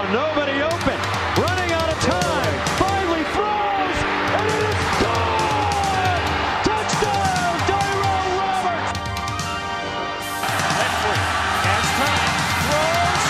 nobody open. Running out of time. Finally throws, and it is gone! Touchdown, Tyrell Roberts! Ledford has time, throws.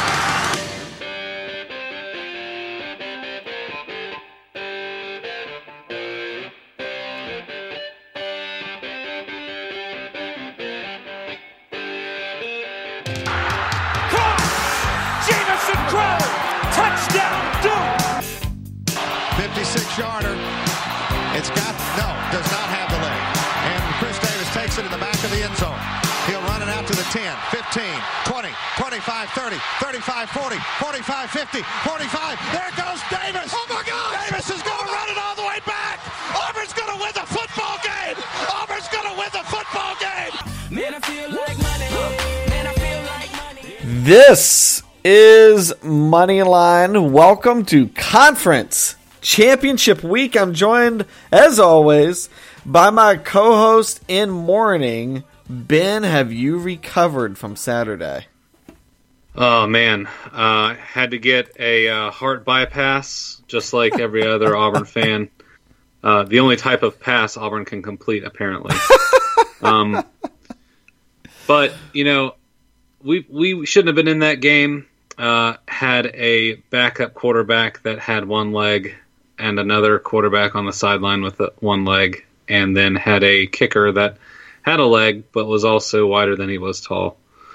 Caught! Jamison Crowder! Touchdown, Duke! 56-yarder. Does not have the leg. And Chris Davis takes it in the back of the end zone. He'll run it out to the 10, 15, 20, 25, 30, 35, 40, 45, 50, 45. There goes Davis. Oh, my God. Davis is going to run it all the way back. Auburn's going to win the football game. Auburn's going to win the football game. Man, I feel like money. Man, I feel like money. This is Moneyline. Welcome to Conference Championship Week. I'm joined, as always, by my co-host in mourning. Ben, have you recovered from Saturday? Oh, man. Had to get a heart bypass, just like every other Auburn fan. The only type of pass Auburn can complete, apparently. But, you know, we shouldn't have been in that game. Had a backup quarterback that had one leg and another quarterback on the sideline with one leg, and then had a kicker that had a leg but was also wider than he was tall.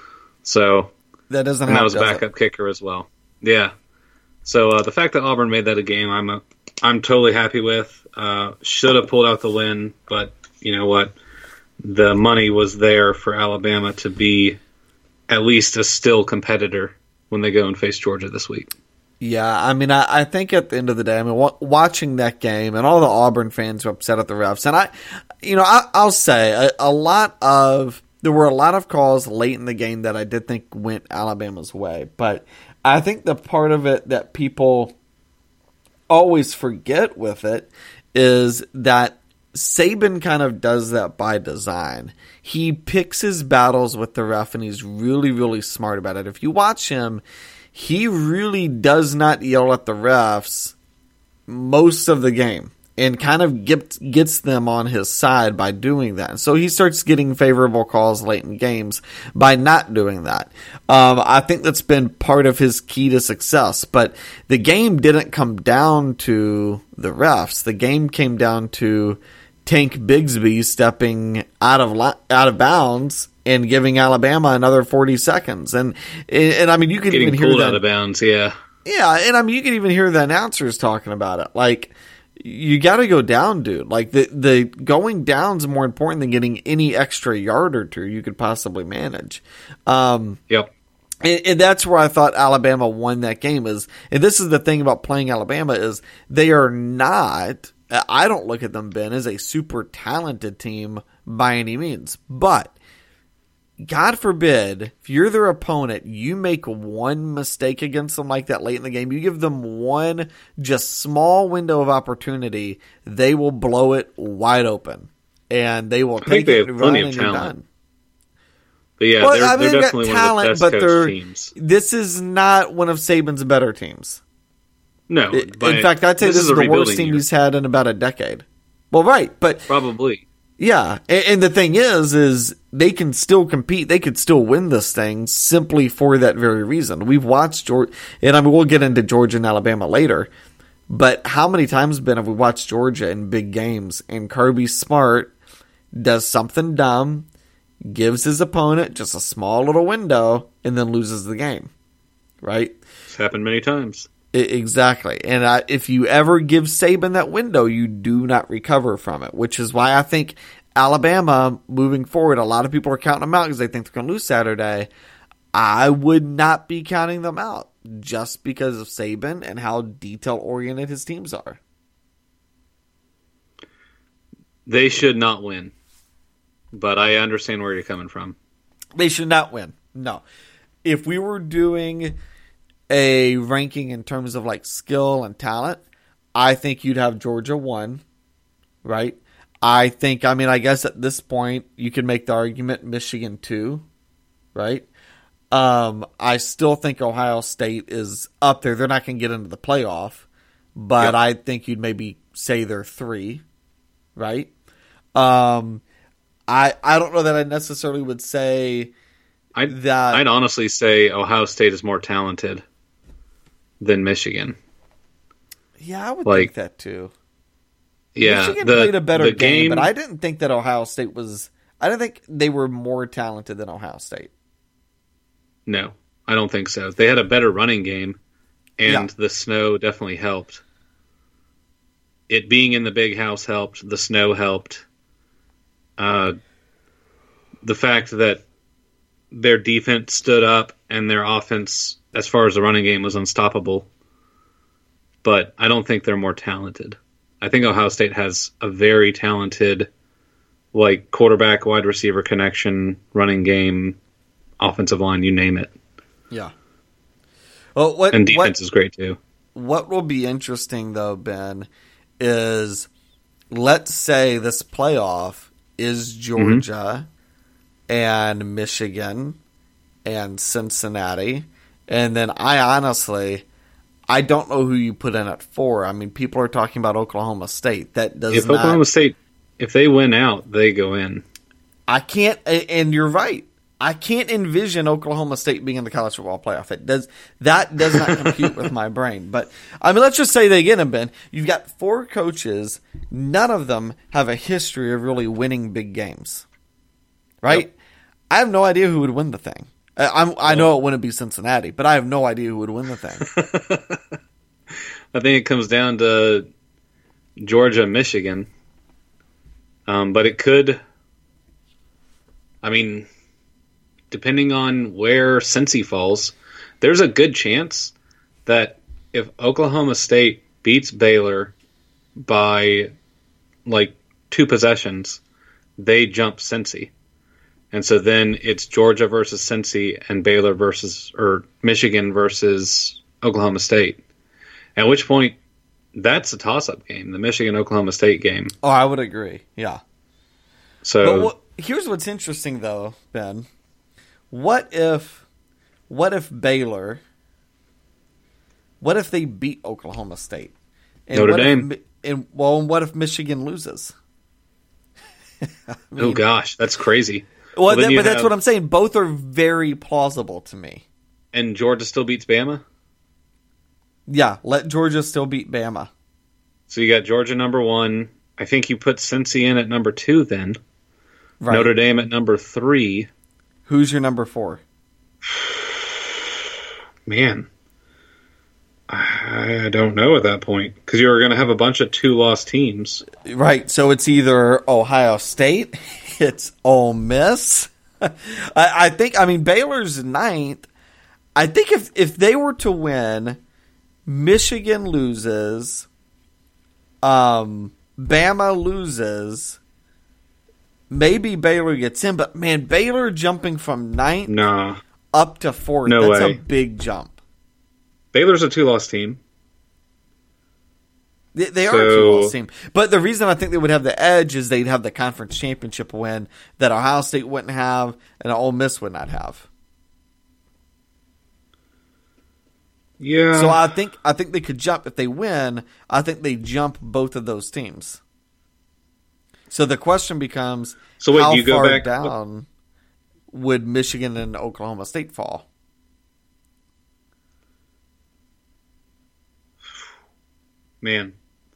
So that doesn't. And that was a backup kicker as well. Yeah. So the fact that Auburn made that a game, I'm totally happy with. Should have pulled out the win, but you know what? The money was there for Alabama to be at least a still competitor when they go and face Georgia this week. Yeah, I mean, I think at the end of the day, I mean, watching that game and all the Auburn fans were upset at the refs, and I'll say there were a lot of calls late in the game that I did think went Alabama's way, but I think the part of it that people always forget with it is that Saban kind of does that by design. He picks his battles with the ref, and he's really, really smart about it. If you watch him, he really does not yell at the refs most of the game and kind of gets them on his side by doing that. So he starts getting favorable calls late in games by not doing that. I think that's been part of his key to success. But the game didn't come down to the refs. The game came down to Tank Bigsby stepping out of bounds and giving Alabama another 40 seconds. And I mean, you can even hear that out of bounds. Yeah. Yeah. And I mean, you can even hear the announcers talking about it. Like, you got to go down, dude. Like the going down's more important than getting any extra yard or two you could possibly manage. Yep. And that's where I thought Alabama won that game and this is the thing about playing Alabama is they are not, I don't look at them, Ben, as a super talented team by any means, but God forbid, if you're their opponent, you make one mistake against them like that late in the game, you give them one just small window of opportunity, they will blow it wide open. And they will take it and run and you're done. But yeah, well, they're definitely one of the best coached teams. This is not one of Saban's better teams. No. In fact, I'd say this is the worst team he's had in about a decade. Well, right, but probably. Yeah, and the thing is they can still compete. They could still win this thing simply for that very reason. We've watched Georgia, and I mean, we'll get into Georgia and Alabama later, but how many times, Ben, have we watched Georgia in big games, and Kirby Smart does something dumb, gives his opponent just a small little window, and then loses the game, right? It's happened many times. Exactly. And if you ever give Saban that window, you do not recover from it, which is why I think Alabama, moving forward, a lot of people are counting them out because they think they're going to lose Saturday. I would not be counting them out just because of Saban and how detail-oriented his teams are. They should not win, but I understand where you're coming from. They should not win. No. If we were doing a ranking in terms of like skill and talent, I think you'd have Georgia 1, right? I guess at this point you could make the argument Michigan 2, right? I still think Ohio State is up there. They're not going to get into the playoff, but Yep. I think you'd maybe say they're 3, right? I don't know that I necessarily would say I'd that. honestly say Ohio State is more talented than Michigan. Yeah, I would like, think that too. Yeah, Michigan played a better the game, but I didn't think that Ohio State was. I didn't think they were more talented than Ohio State. No, I don't think so. They had a better running game, and Yeah. the snow definitely helped. It being in the big house helped. The snow helped. The fact that their defense stood up and their offense, as far as the running game, was unstoppable. But I don't think they're more talented. I think Ohio State has a very talented, like, quarterback, wide receiver connection, running game, offensive line, you name it. Yeah. Well, what And defense is great too. What will be interesting, though, Ben, is let's say this playoff is Georgia and Michigan and Cincinnati, and then I don't know who you put in at 4. I mean, people are talking about Oklahoma State. That does If not. Oklahoma State, if they win out, they go in. I can't, and you're right. I can't envision Oklahoma State being in the college football playoff. That does not compute with my brain. But I mean, let's just say they get them, Ben. You've got 4 coaches. None of them have a history of really winning big games, right? Yep. I have no idea who would win the thing. I know it wouldn't be Cincinnati, but I have no idea who would win the thing. I think it comes down to Georgia, Michigan. But it could, I mean, depending on where Cincy falls, there's a good chance that if Oklahoma State beats Baylor by like 2 possessions, they jump Cincy. And so then it's Georgia versus Cincy and Baylor versus, or Michigan versus Oklahoma State. At which point, that's a toss-up game, the Michigan-Oklahoma State game. Oh, I would agree. Yeah. So Here's what's interesting, though, Ben. What if Baylor? What if they beat Oklahoma State? And Notre what Dame. And what if Michigan loses? oh gosh, that's crazy. Well, then you but that's have- what I'm saying. Both are very plausible to me. And Georgia still beats Bama? Yeah, let Georgia still beat Bama. So you got Georgia number 1. I think you put Cincy in at number 2 then. Right. Notre Dame at number 3. Who's your number 4? Man, I don't know at that point. Because you're going to have a bunch of 2-loss teams. Right. So it's either Ohio State, it's Ole Miss. I think. I mean, Baylor's 9th. I think if they were to win, Michigan loses, Bama loses, maybe Baylor gets in, but man, Baylor jumping from 9th Nah. up to 4th, No that's way. a big jump. Baylor's a 2-loss team. They are So- a 2-loss team. But the reason I think they would have the edge is they'd have the conference championship win that Ohio State wouldn't have and Ole Miss would not have. Yeah. So I think they could jump if they win. I think they jump both of those teams. So the question becomes: So wait, how do you go far back- down would Michigan and Oklahoma State fall? Man,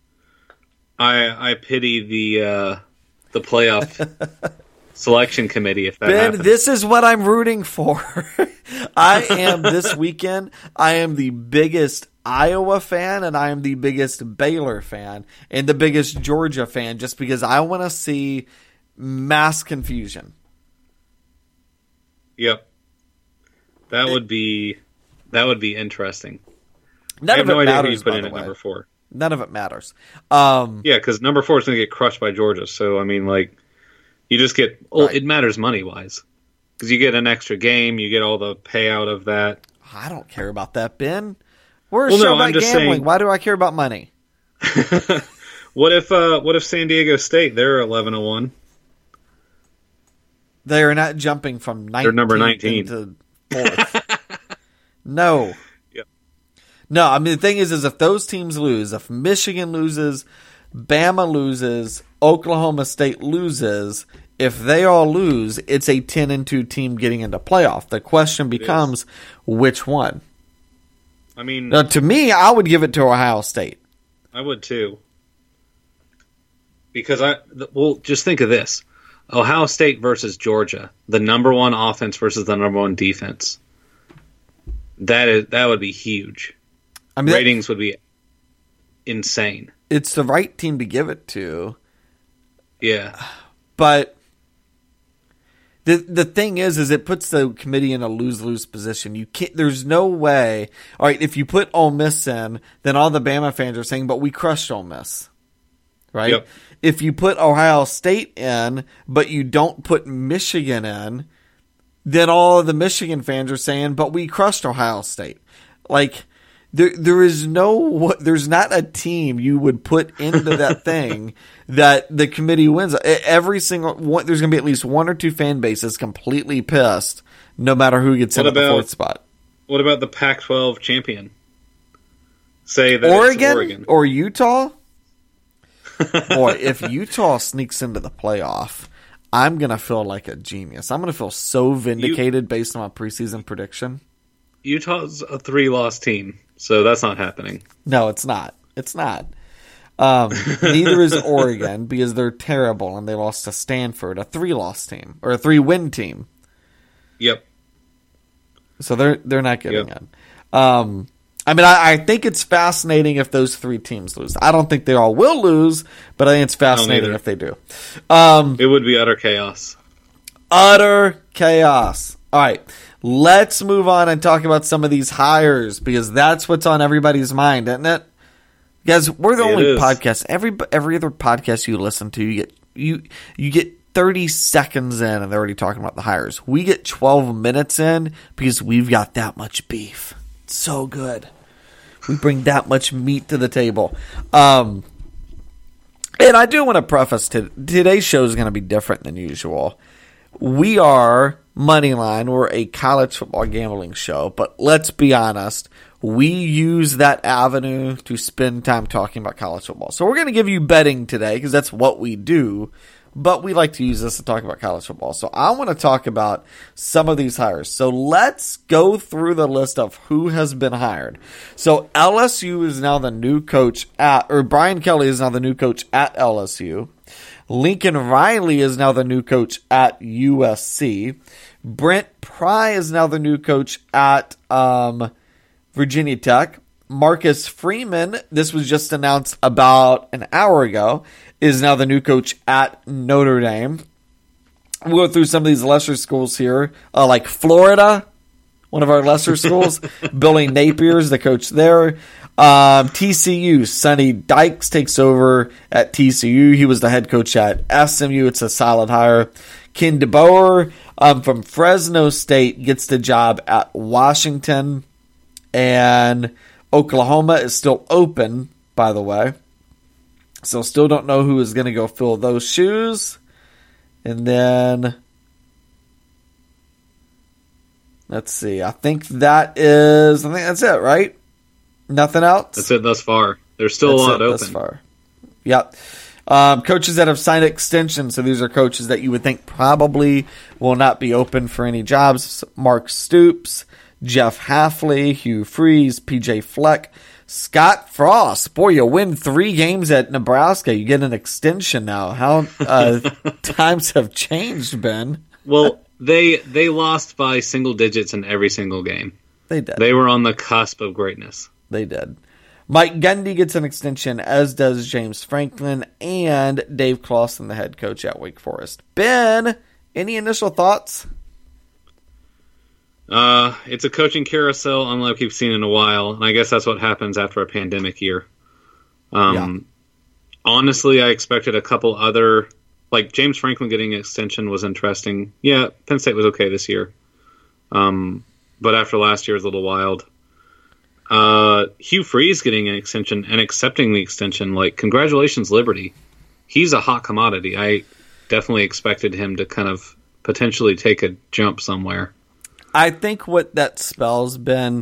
I pity the playoff selection committee if that Ben, happens. this is what I'm rooting for. I am this weekend. I am the biggest Iowa fan, and I am the biggest Baylor fan, and the biggest Georgia fan, just because I want to see mass confusion. Yep, that would be interesting. I None have of it no idea who matters. you put by in the at way. number 4. None of it matters. Yeah, because number 4 is going to get crushed by Georgia. So I mean, like, you just get. Well, Right. it matters money wise because you get an extra game, you get all the payout of that. I don't care about that, Ben. We're a Well, show no, about I'm just gambling. saying- Why do I care about money? What if San Diego State? They're 11-1. They are not jumping from 19th They're number 19. into fourth. No. Yep. No, I mean, the thing is if those teams lose, if Michigan loses, Bama loses, Oklahoma State loses, if they all lose, it's a 10-2 team getting into playoff. The question becomes, which one? I mean, Now, to me, I would give it to Ohio State. I would too. Because just think of this. Ohio State versus Georgia, the number one offense versus the number one defense. That would be huge. I mean, Ratings would be insane. it's the right team to give it to, Yeah. but the thing is it puts the committee in a lose-lose position. You can't. There's no way. All right, if you put Ole Miss in, then all the Bama fans are saying, "But we crushed Ole Miss." Right? Yep. If you put Ohio State in, but you don't put Michigan in, then all of the Michigan fans are saying, "But we crushed Ohio State." Like there's not a team you would put into that thing that the committee wins. Every single one, there's going to be at least one or two fan bases completely pissed, no matter who gets in at the fourth spot. What about the Pac-12 champion? Say that Oregon, it's Oregon or Utah. Boy, if Utah sneaks into the playoff, I'm going to feel like a genius. I'm going to feel so vindicated based on my preseason prediction. Utah's a 3-loss team, so that's not happening. No, it's not. It's not. Neither is Oregon because they're terrible and they lost to Stanford, a 3-loss team or a 3-win team. Yep. So they're not getting in. I mean, I think it's fascinating if those three teams lose. I don't think they all will lose, but I think it's fascinating if they do. It would be utter chaos. Utter chaos. All right, let's move on and talk about some of these hires because that's what's on everybody's mind, isn't it? Guys, we're the only podcast. Every other podcast you listen to, you get 30 seconds in and they're already talking about the hires. We get 12 minutes in because we've got that much beef. It's so good. We bring that much meat to the table. And I do want to preface today's show is going to be different than usual. We are Moneyline. We're a college football gambling show, but let's be honest. We use that avenue to spend time talking about college football. So we're going to give you betting today because that's what we do, but we like to use this to talk about college football. So I want to talk about some of these hires. So let's go through the list of who has been hired. So LSU is now the new coach Brian Kelly is now the new coach at LSU. Lincoln Riley is now the new coach at USC. Brent Pry is now the new coach at Virginia Tech. Marcus Freeman, this was just announced about an hour ago, is now the new coach at Notre Dame. We'll go through some of these lesser schools here, like Florida, one of our lesser schools. Billy Napier is the coach there. TCU, Sonny Dykes takes over at TCU. He was the head coach at SMU. It's a solid hire. Ken DeBoer from Fresno State gets the job at Washington. And Oklahoma is still open, by the way. So still don't know who is going to go fill those shoes. And then, let's see. I think that's it, right? Nothing else? That's it thus far. There's still a lot open. Thus far. Yep. Coaches that have signed extensions. So these are coaches that you would think probably will not be open for any jobs. Mark Stoops, Jeff Hafley, Hugh Freeze, PJ Fleck, Scott Frost. Boy, you win 3 games at Nebraska. You get an extension now. How times have changed, Ben. Well, they lost by single digits in every single game. They did. They were on the cusp of greatness. They did. Mike Gundy gets an extension, as does James Franklin and Dave Clawson, the head coach at Wake Forest. Ben, any initial thoughts? It's a coaching carousel unlike we've seen in a while, and I guess that's what happens after a pandemic year. Honestly, I expected a couple other, like James Franklin getting an extension was interesting. Yeah, Penn State was okay this year. But after last year was a little wild. Hugh Freeze getting an extension and accepting the extension, like, congratulations, Liberty. He's a hot commodity. I definitely expected him to kind of potentially take a jump somewhere. I think what that spells, Ben,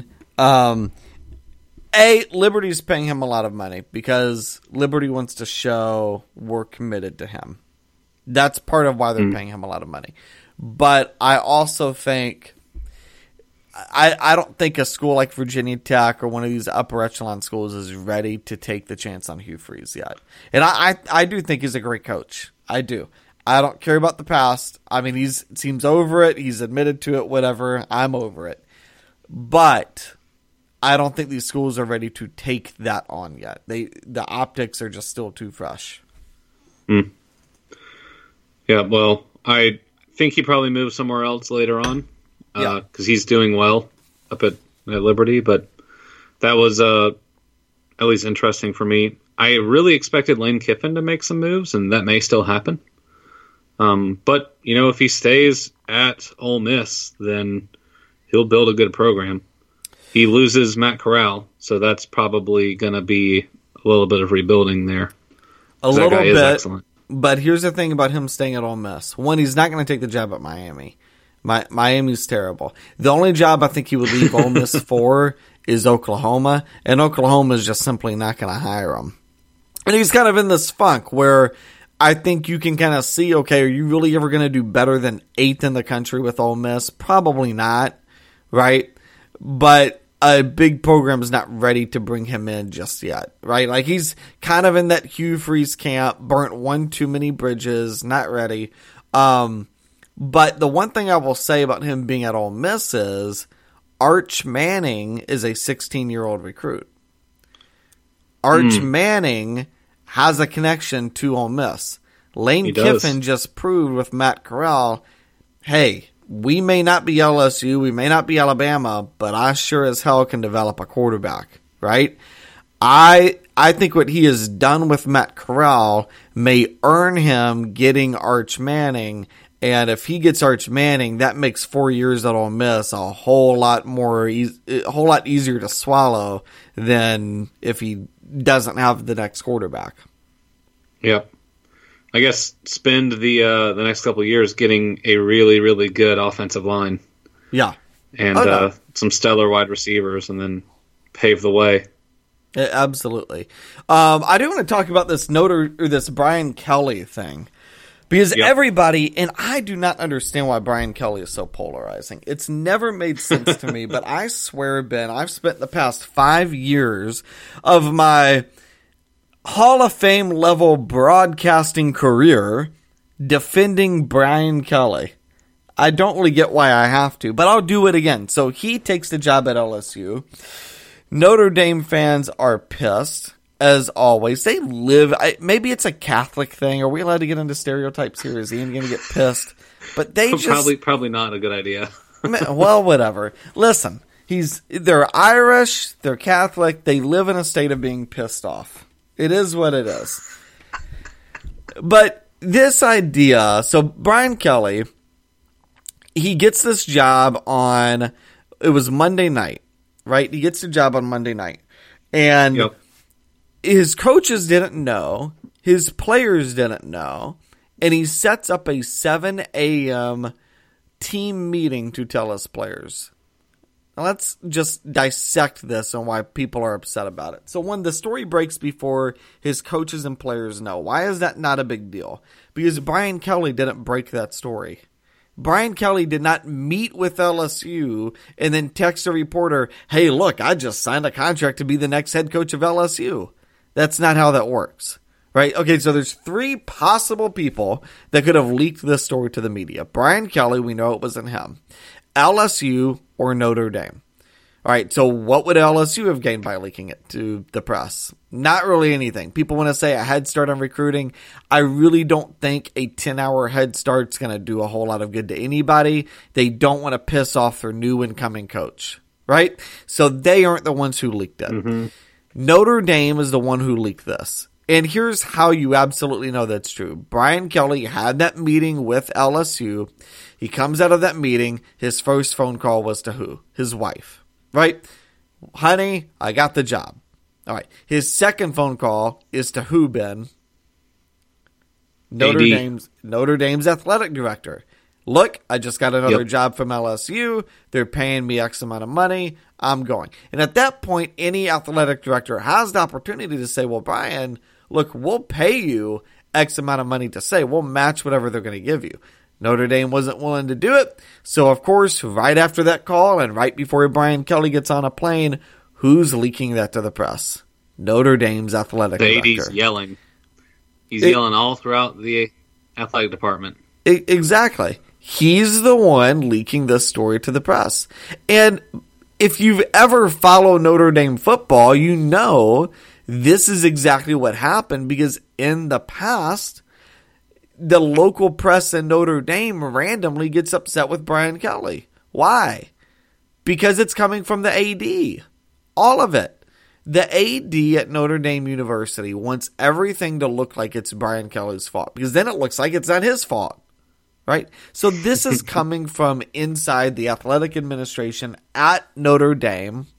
Liberty's paying him a lot of money because Liberty wants to show we're committed to him. That's part of why they're paying him a lot of money. But I also think I don't think a school like Virginia Tech or one of these upper echelon schools is ready to take the chance on Hugh Freeze yet. And I do think he's a great coach. I do. I don't care about the past. I mean, he seems over it. He's admitted to it, whatever. I'm over it. But I don't think these schools are ready to take that on yet. The optics are just still too fresh. Yeah, well, I think he probably moves somewhere else later on because he's doing well up at Liberty. But that was at least interesting for me. I really expected Lane Kiffin to make some moves, and that may still happen. But, if he stays at Ole Miss, then he'll build a good program. He loses Matt Corral, so that's probably going to be a little bit of rebuilding there. A little bit, is excellent. But here's the thing about him staying at Ole Miss. One, he's not going to take the job at Miami. Miami's terrible. The only job I think he would leave Ole Miss for is Oklahoma, and Oklahoma is just simply not going to hire him. And he's kind of in this funk where I think you can kind of see, okay, are you really ever going to do better than 8th in the country with Ole Miss? Probably not, right? But a big program is not ready to bring him in just yet, right? Like he's kind of in that Hugh Freeze camp, burnt one too many bridges, not ready. But the one thing I will say about him being at Ole Miss is Arch Manning is a 16-year-old recruit. Arch Manning has a connection to Ole Miss. Lane Kiffin just proved with Matt Corral, hey, we may not be LSU, we may not be Alabama, but I sure as hell can develop a quarterback, right? I think what he has done with Matt Corral may earn him getting Arch Manning, and if he gets Arch Manning, that makes 4 years at Ole Miss a whole lot easier to swallow than if he doesn't have the next quarterback. Yep. I guess spend the next couple of years getting a really, really good offensive line. Yeah. And some stellar wide receivers, and then pave the way. Yeah, absolutely. I do want to talk about this Brian Kelly thing. Because everybody, and I do not understand why Brian Kelly is so polarizing. It's never made sense to me, but I swear, Ben, I've spent the past 5 years of my Hall of Fame level broadcasting career defending Brian Kelly. I don't really get why I have to, but I'll do it again. So he takes the job at LSU. Notre Dame fans are pissed, as always. They live, maybe it's a Catholic thing. Are we allowed to get into stereotypes here? Is Ian going to get pissed? But they probably not a good idea. Well, whatever. Listen, they're Irish, they're Catholic, they live in a state of being pissed off. It is what it is. But this idea, so Brian Kelly, he gets this job it was Monday night, right? He gets the job on Monday night. And his coaches didn't know, his players didn't know, and he sets up a 7 a.m. team meeting to tell his players. Now let's just dissect this and why people are upset about it. So when the story breaks before his coaches and players know, why is that not a big deal? Because Brian Kelly didn't break that story. Brian Kelly did not meet with LSU and then text a reporter, hey, look, I just signed a contract to be the next head coach of LSU. That's not how that works, right? Okay, so there's 3 possible people that could have leaked this story to the media. Brian Kelly, we know it wasn't him. LSU or Notre Dame. All right, so what would LSU have gained by leaking it to the press? Not really anything. People want to say a head start on recruiting. I really don't think a 10-hour head start's going to do a whole lot of good to anybody. They don't want to piss off their new incoming coach, right? So they aren't the ones who leaked it. Mm-hmm. Notre Dame is the one who leaked this. And here's how you absolutely know that's true. Brian Kelly had that meeting with LSU. He comes out of that meeting. His first phone call was to who? His wife, right? Honey, I got the job. All right. His second phone call is to who, Ben? Notre Dame's athletic director. look, I just got another Yep. job from LSU. They're paying me X amount of money. I'm going. And at that point, any athletic director has the opportunity to say, well, Brian, look, we'll pay you X amount of money to say. We'll match whatever they're going to give you. Notre Dame wasn't willing to do it. So, of course, right after that call and right before Brian Kelly gets on a plane, who's leaking that to the press? Notre Dame's athletic The director. AD's yelling. He's yelling all throughout the athletic department. Exactly. He's the one leaking this story to the press. And if you've ever followed Notre Dame football, you know this is exactly what happened, because in the past, the local press in Notre Dame randomly gets upset with Brian Kelly. Why? Because it's coming from the AD. All of it. The AD at Notre Dame University wants everything to look like it's Brian Kelly's fault, because then it looks like it's not his fault. Right? So this is coming from inside the athletic administration at Notre Dame.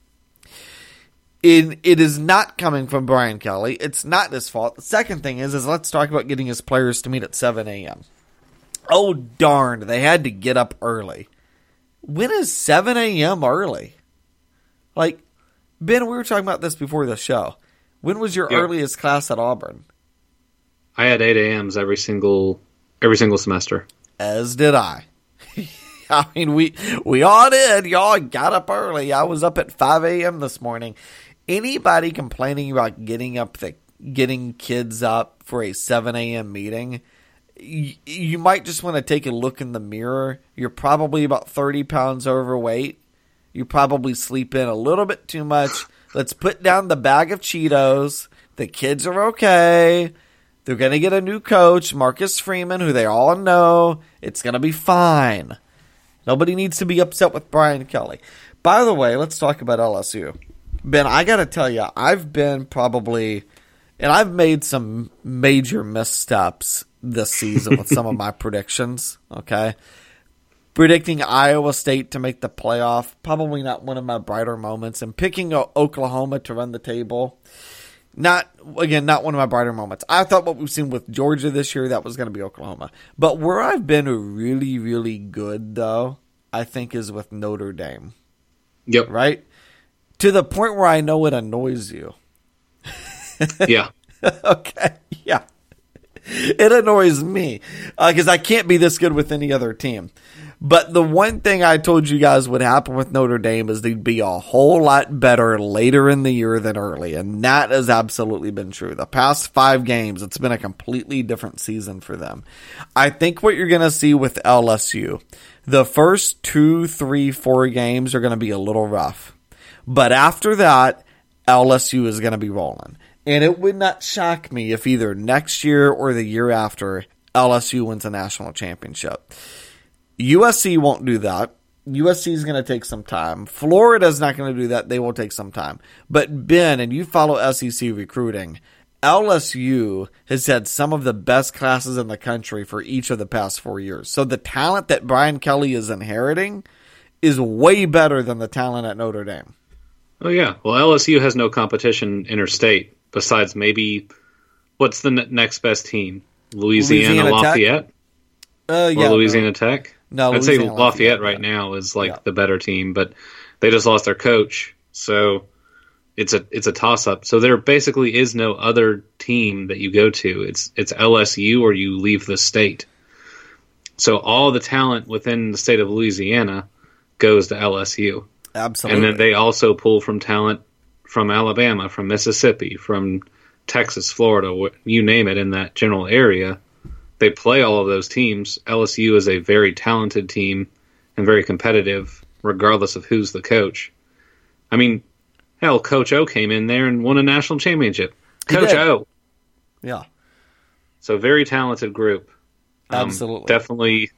It is not coming from Brian Kelly. It's not his fault. The second thing is let's talk about getting his players to meet at 7 a.m. Oh, darn. They had to get up early. When is 7 a.m. early? Like, Ben, we were talking about this before the show. When was your earliest class at Auburn? I had 8 a.m.s every single semester. As did I. I mean, we all did. Y'all got up early. I was up at 5 a.m. this morning. Anybody complaining about getting kids up for a 7 a.m. meeting, you might just want to take a look in the mirror. You're probably about 30 pounds overweight. You probably sleep in a little bit too much. Let's put down the bag of Cheetos. The kids are okay. They're going to get a new coach, Marcus Freeman, who they all know. It's going to be fine. Nobody needs to be upset with Brian Kelly. By the way, let's talk about LSU. Ben, I got to tell you, I've been probably, and I've made some major missteps this season with some of my predictions, okay? Predicting Iowa State to make the playoff, probably not one of my brighter moments. And picking Oklahoma to run the table, not one of my brighter moments. I thought what we've seen with Georgia this year, that was going to be Oklahoma. But where I've been really, really good, though, I think is with Notre Dame. Yep. Right? To the point where I know it annoys you. Yeah. Okay. Yeah. It annoys me because I can't be this good with any other team. But the one thing I told you guys would happen with Notre Dame is they'd be a whole lot better later in the year than early. And that has absolutely been true. The past 5 games, it's been a completely different season for them. I think what you're going to see with LSU, the first 2, 3, 4 games are going to be a little rough. But after that, LSU is going to be rolling. And it would not shock me if either next year or the year after LSU wins a national championship. USC won't do that. USC is going to take some time. Florida's not going to do that. They will take some time. But Ben, and you follow SEC recruiting, LSU has had some of the best classes in the country for each of the past 4 years. So the talent that Brian Kelly is inheriting is way better than the talent at Notre Dame. Oh, yeah. Well, LSU has no competition interstate besides maybe what's the next best team? Louisiana Lafayette? Or Louisiana Tech? No, I'd say Lafayette right now is the better team, but they just lost their coach, so it's a toss up. So there basically is no other team that you go to. It's LSU or you leave the state. So all the talent within the state of Louisiana goes to LSU. Absolutely. And then they also pull from talent from Alabama, from Mississippi, from Texas, Florida, you name it in that general area. They play all of those teams. LSU is a very talented team and very competitive, regardless of who's the coach. I mean, hell, Coach O came in there and won a national championship. Coach O. Yeah. So very talented group. Absolutely. Definitely.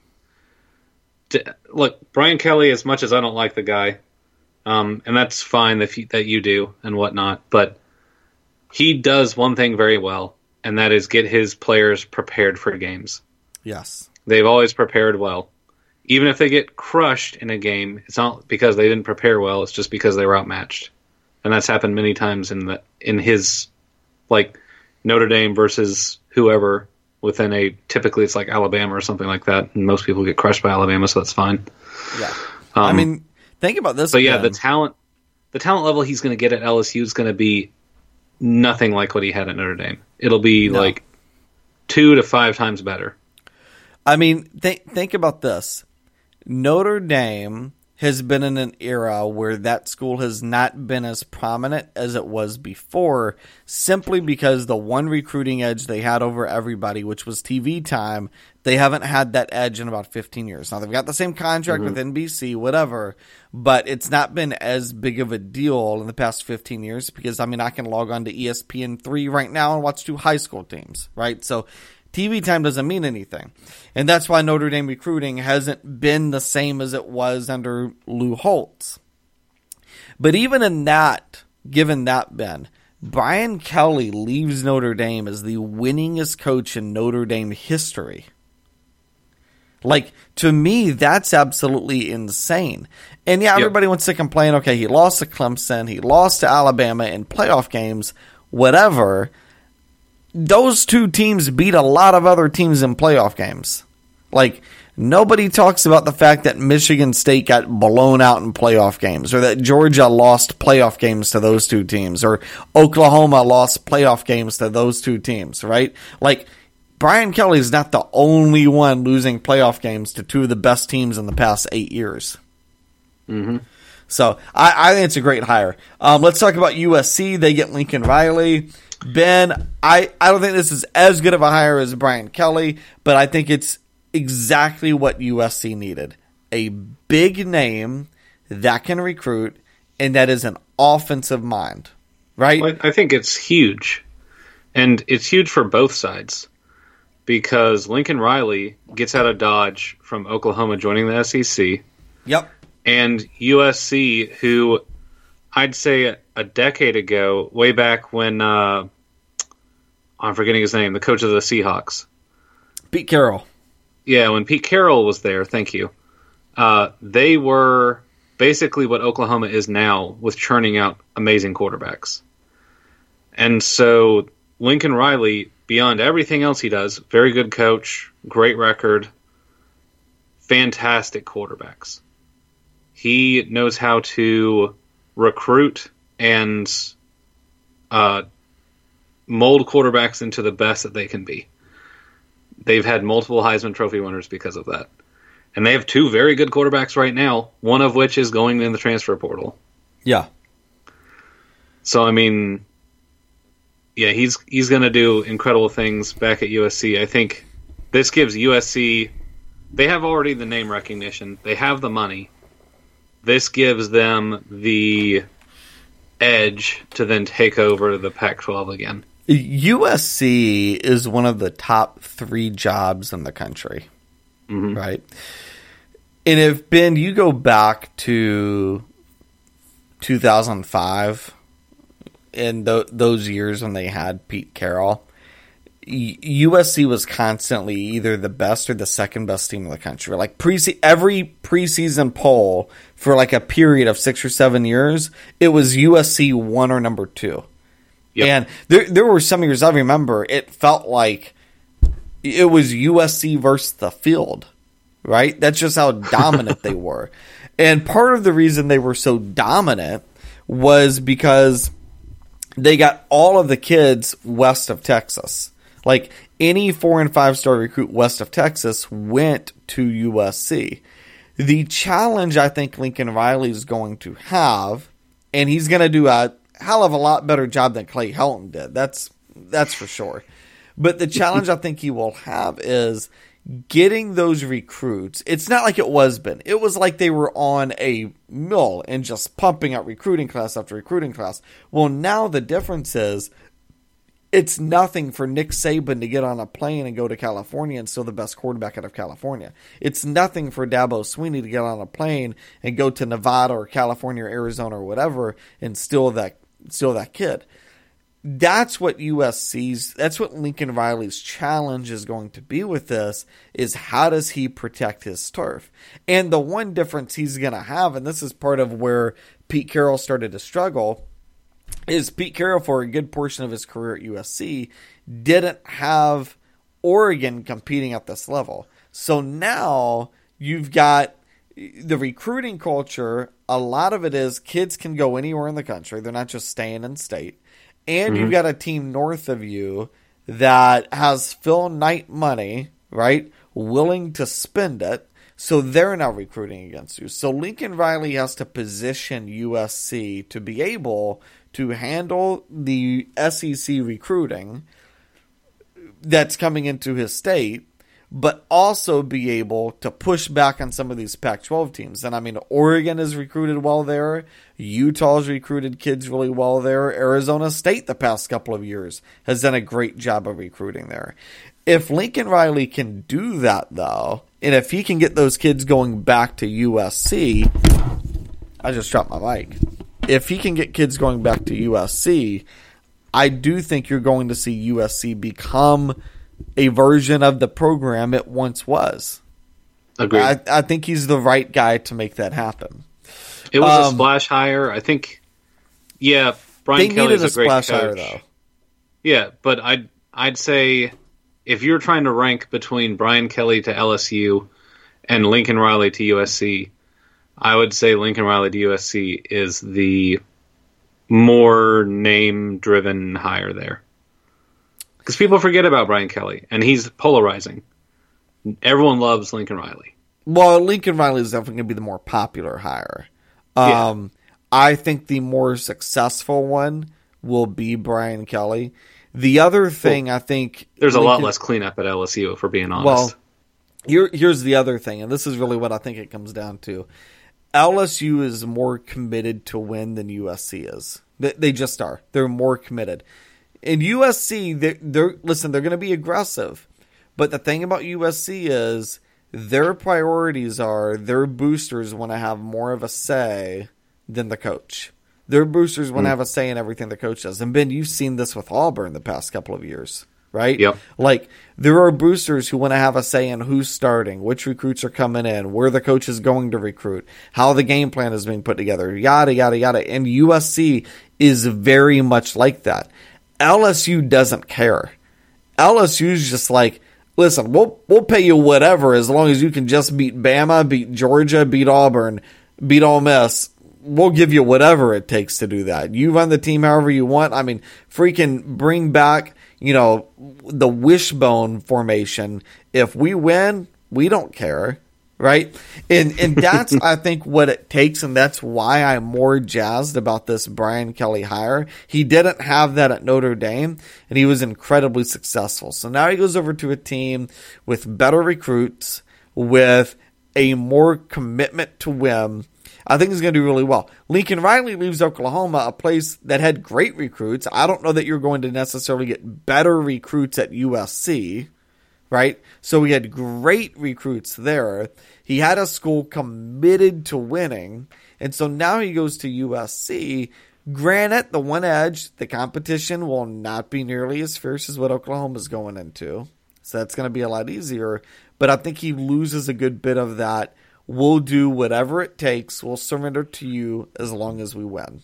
Look, Brian Kelly, as much as I don't like the guy, and that's fine that you do and whatnot, but he does one thing very well, and that is get his players prepared for games. Yes. They've always prepared well. Even if they get crushed in a game, it's not because they didn't prepare well, it's just because they were outmatched. And that's happened many times in his Notre Dame versus whoever within typically it's like Alabama or something like that, and most people get crushed by Alabama, so that's fine. Yeah. I mean, think about this. But yeah, the talent level he's going to get at LSU is going to be nothing like what he had at Notre Dame. It'll be like 2 to 5 times better. I mean, think about this. Notre Dame has been in an era where that school has not been as prominent as it was before, simply because the one recruiting edge they had over everybody, which was TV time, they haven't had that edge in about 15 years. Now, they've got the same contract with NBC, whatever, but it's not been as big of a deal in the past 15 years because, I mean, I can log on to ESPN3 right now and watch 2 high school teams, right? So TV time doesn't mean anything. And that's why Notre Dame recruiting hasn't been the same as it was under Lou Holtz. But even in that, given that, Ben, Brian Kelly leaves Notre Dame as the winningest coach in Notre Dame history. Like, to me, that's absolutely insane. And yeah, everybody wants to complain, okay, he lost to Clemson, he lost to Alabama in playoff games, whatever. Those 2 teams beat a lot of other teams in playoff games. Like, nobody talks about the fact that Michigan State got blown out in playoff games, or that Georgia lost playoff games to those 2 teams, or Oklahoma lost playoff games to those 2 teams, right? Like, Brian Kelly's not the only one losing playoff games to 2 of the best teams in the past 8 years. Mm-hmm. So, I think it's a great hire. Let's talk about USC. They get Lincoln Riley. Ben, I don't think this is as good of a hire as Brian Kelly, but I think it's exactly what USC needed. A big name that can recruit and that is an offensive mind, right? Well, I think it's huge. And it's huge for both sides because Lincoln Riley gets out of Dodge from Oklahoma joining the SEC. Yep. And USC, who I'd say a decade ago, way back when, I'm forgetting his name, the coach of the Seahawks. Pete Carroll. Yeah, when Pete Carroll was there, thank you. They were basically what Oklahoma is now with churning out amazing quarterbacks. And so Lincoln Riley, beyond everything else he does, very good coach, great record, fantastic quarterbacks. He knows how to recruit and mold quarterbacks into the best that they can be. They've had multiple Heisman Trophy winners because of that. And they have 2 very good quarterbacks right now, one of which is going in the transfer portal. Yeah. So, I mean, yeah, he's going to do incredible things back at USC. I think this gives USC, they have already the name recognition. They have the money. This gives them the edge to then take over the Pac-12 again. USC is one of the top 3 jobs in the country, right? And if, Ben, you go back to 2005 and those years when they had Pete Carroll, USC was constantly either the best or the second best team in the country. Like every preseason poll for like a period of 6 or 7 years, it was USC 1 or number 2. Yep. And there were some years I remember it felt like it was USC versus the field, right? That's just how dominant they were. And part of the reason they were so dominant was because they got all of the kids west of Texas. Like any 4 and 5 star recruit west of Texas went to USC. The challenge I think Lincoln Riley is going to have, and he's going to do a hell of a lot better job than Clay Helton did. That's for sure. But the challenge I think he will have is getting those recruits. It's not like it was, Ben. It was like they were on a mill and just pumping out recruiting class after recruiting class. Well, now the difference is it's nothing for Nick Saban to get on a plane and go to California and still the best quarterback out of California. It's nothing for Dabo Swinney to get on a plane and go to Nevada or California or Arizona or whatever and steal that kid. That's what that's what Lincoln Riley's challenge is going to be with this, is how does he protect his turf? And the one difference he's going to have, and this is part of where Pete Carroll started to struggle, is Pete Carroll, for a good portion of his career at USC, didn't have Oregon competing at this level. So now you've got the recruiting culture. A lot of it is kids can go anywhere in the country. They're not just staying in state. And you've got a team north of you that has Phil Knight money, right, willing to spend it. So they're now recruiting against you. So Lincoln Riley has to position USC to be able to handle the SEC recruiting that's coming into his state, but also be able to push back on some of these Pac-12 teams. And I mean, Oregon has recruited well there. Utah's recruited kids really well there. Arizona State the past couple of years has done a great job of recruiting there. If Lincoln Riley can do that, though, and if he can get those kids going back to USC, I just dropped my mic. If he can get kids going back to USC, I do think you're going to see USC become a version of the program it once was. Agreed. I think he's the right guy to make that happen. It was a splash hire. I think, yeah, Brian Kelly's a great coach. They needed a splash hire, though. Yeah, but I'd say if you're trying to rank between Brian Kelly to LSU and Lincoln Riley to USC, I would say Lincoln Riley to USC is the more name-driven hire there. Because people forget about Brian Kelly, and he's polarizing. Everyone loves Lincoln Riley. Well, Lincoln Riley is definitely going to be the more popular hire. Yeah. I think the more successful one will be Brian Kelly. The other thing, I think... There's a lot less cleanup at LSU, if we're being honest. Well, here's the other thing, and this is really what I think it comes down to. LSU is more committed to win than USC is. They just are. They're more committed. In USC, they're going to be aggressive. But the thing about USC is their priorities are their boosters want to have more of a say than the coach. Their boosters want to have a say in everything the coach does. And Ben, you've seen this with Auburn the past couple of years, right? Yep. Like, there are boosters who want to have a say in who's starting, which recruits are coming in, where the coach is going to recruit, how the game plan is being put together, yada, yada, yada. And USC is very much like that. LSU doesn't care. LSU's just like, listen, we'll pay you whatever as long as you can just beat Bama, beat Georgia, beat Auburn, beat Ole Miss. We'll give you whatever it takes to do that. You run the team however you want. I mean, freaking bring back, the wishbone formation. If we win, we don't care, right? And that's, I think, what it takes, and that's why I'm more jazzed about this Brian Kelly hire. He didn't have that at Notre Dame, and he was incredibly successful. So now he goes over to a team with better recruits, with a more commitment to win. I think he's going to do really well. Lincoln Riley leaves Oklahoma, a place that had great recruits. I don't know that you're going to necessarily get better recruits at USC, right? So he had great recruits there. He had a school committed to winning, and so now he goes to USC. Granted, the one edge, the competition will not be nearly as fierce as what Oklahoma's going into, so that's going to be a lot easier, but I think he loses a good bit of that. We'll do whatever it takes. We'll surrender to you as long as we win.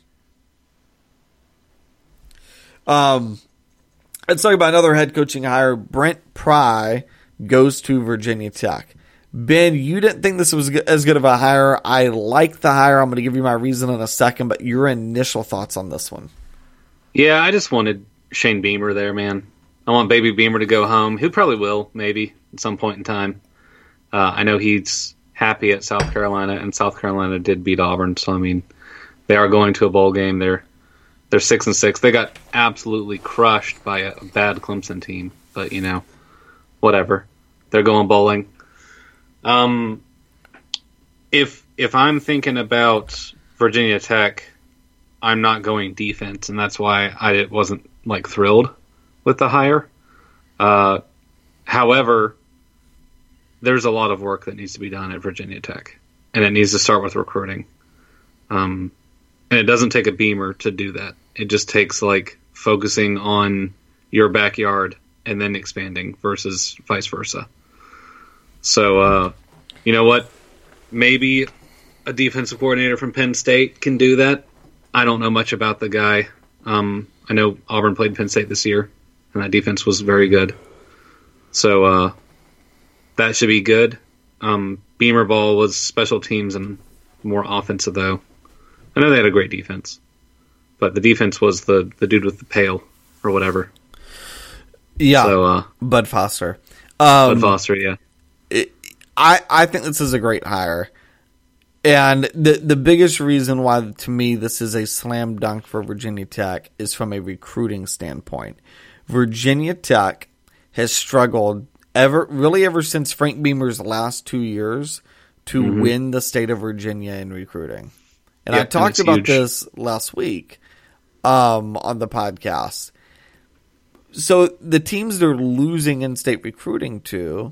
Let's talk about another head coaching hire. Brent Pry goes to Virginia Tech. Ben, you didn't think this was as good of a hire. I like the hire. I'm going to give you my reason in a second, but your initial thoughts on this one. Yeah, I just wanted Shane Beamer there, man. I want Baby Beamer to go home. He probably will, maybe, at some point in time. I know he's happy at South Carolina, and South Carolina did beat Auburn, so I mean, they are going to a bowl game. They're 6-6. They got absolutely crushed by a bad Clemson team, but whatever. They're going bowling. If I'm thinking about Virginia Tech, I'm not going defense, and that's why I wasn't thrilled with the hire. However, there's a lot of work that needs to be done at Virginia Tech, and it needs to start with recruiting. And it doesn't take a Beamer to do that. It just takes focusing on your backyard and then expanding versus vice versa. So, you know what? Maybe a defensive coordinator from Penn State can do that. I don't know much about the guy. I know Auburn played Penn State this year, and that defense was very good. So that should be good. Beamer ball was special teams and more offensive, though. I know they had a great defense, but the defense was the dude with the pail or whatever. Yeah, so, Bud Foster. Bud Foster, yeah. I think this is a great hire. And the biggest reason why, to me, this is a slam dunk for Virginia Tech is from a recruiting standpoint. Virginia Tech has struggled ever since Frank Beamer's last 2 years to win the state of Virginia in recruiting. And I talked about this last week on the podcast. So the teams they're losing in-state recruiting to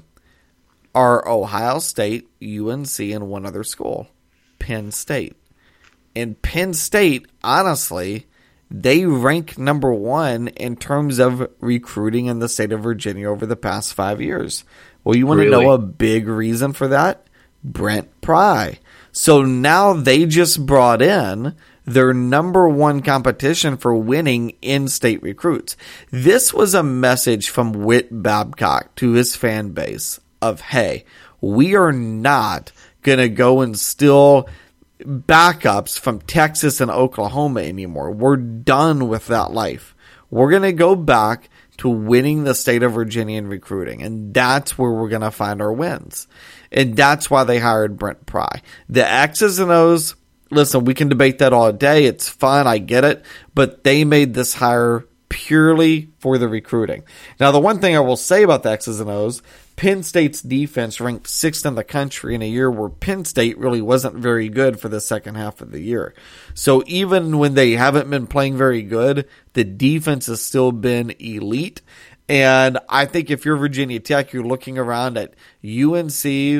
are Ohio State, UNC, and one other school, Penn State. And Penn State, honestly, they rank number one in terms of recruiting in the state of Virginia over the past 5 years. Well, you want to know a big reason for that? Brent Pry. So now they just brought in their number one competition for winning in-state recruits. This was a message from Whit Babcock to his fan base of, hey, we are not going to go and steal backups from Texas and Oklahoma anymore. We're done with that life. We're going to go back to winning the state of Virginia in recruiting, and that's where we're going to find our wins. And that's why they hired Brent Pry. The X's and O's, listen, we can debate that all day. It's fun. I get it. But they made this hire purely for the recruiting. Now, the one thing I will say about the X's and O's, Penn State's defense ranked 6th in the country in a year where Penn State really wasn't very good for the second half of the year. So even when they haven't been playing very good, the defense has still been elite. And I think if you're Virginia Tech, you're looking around at UNC,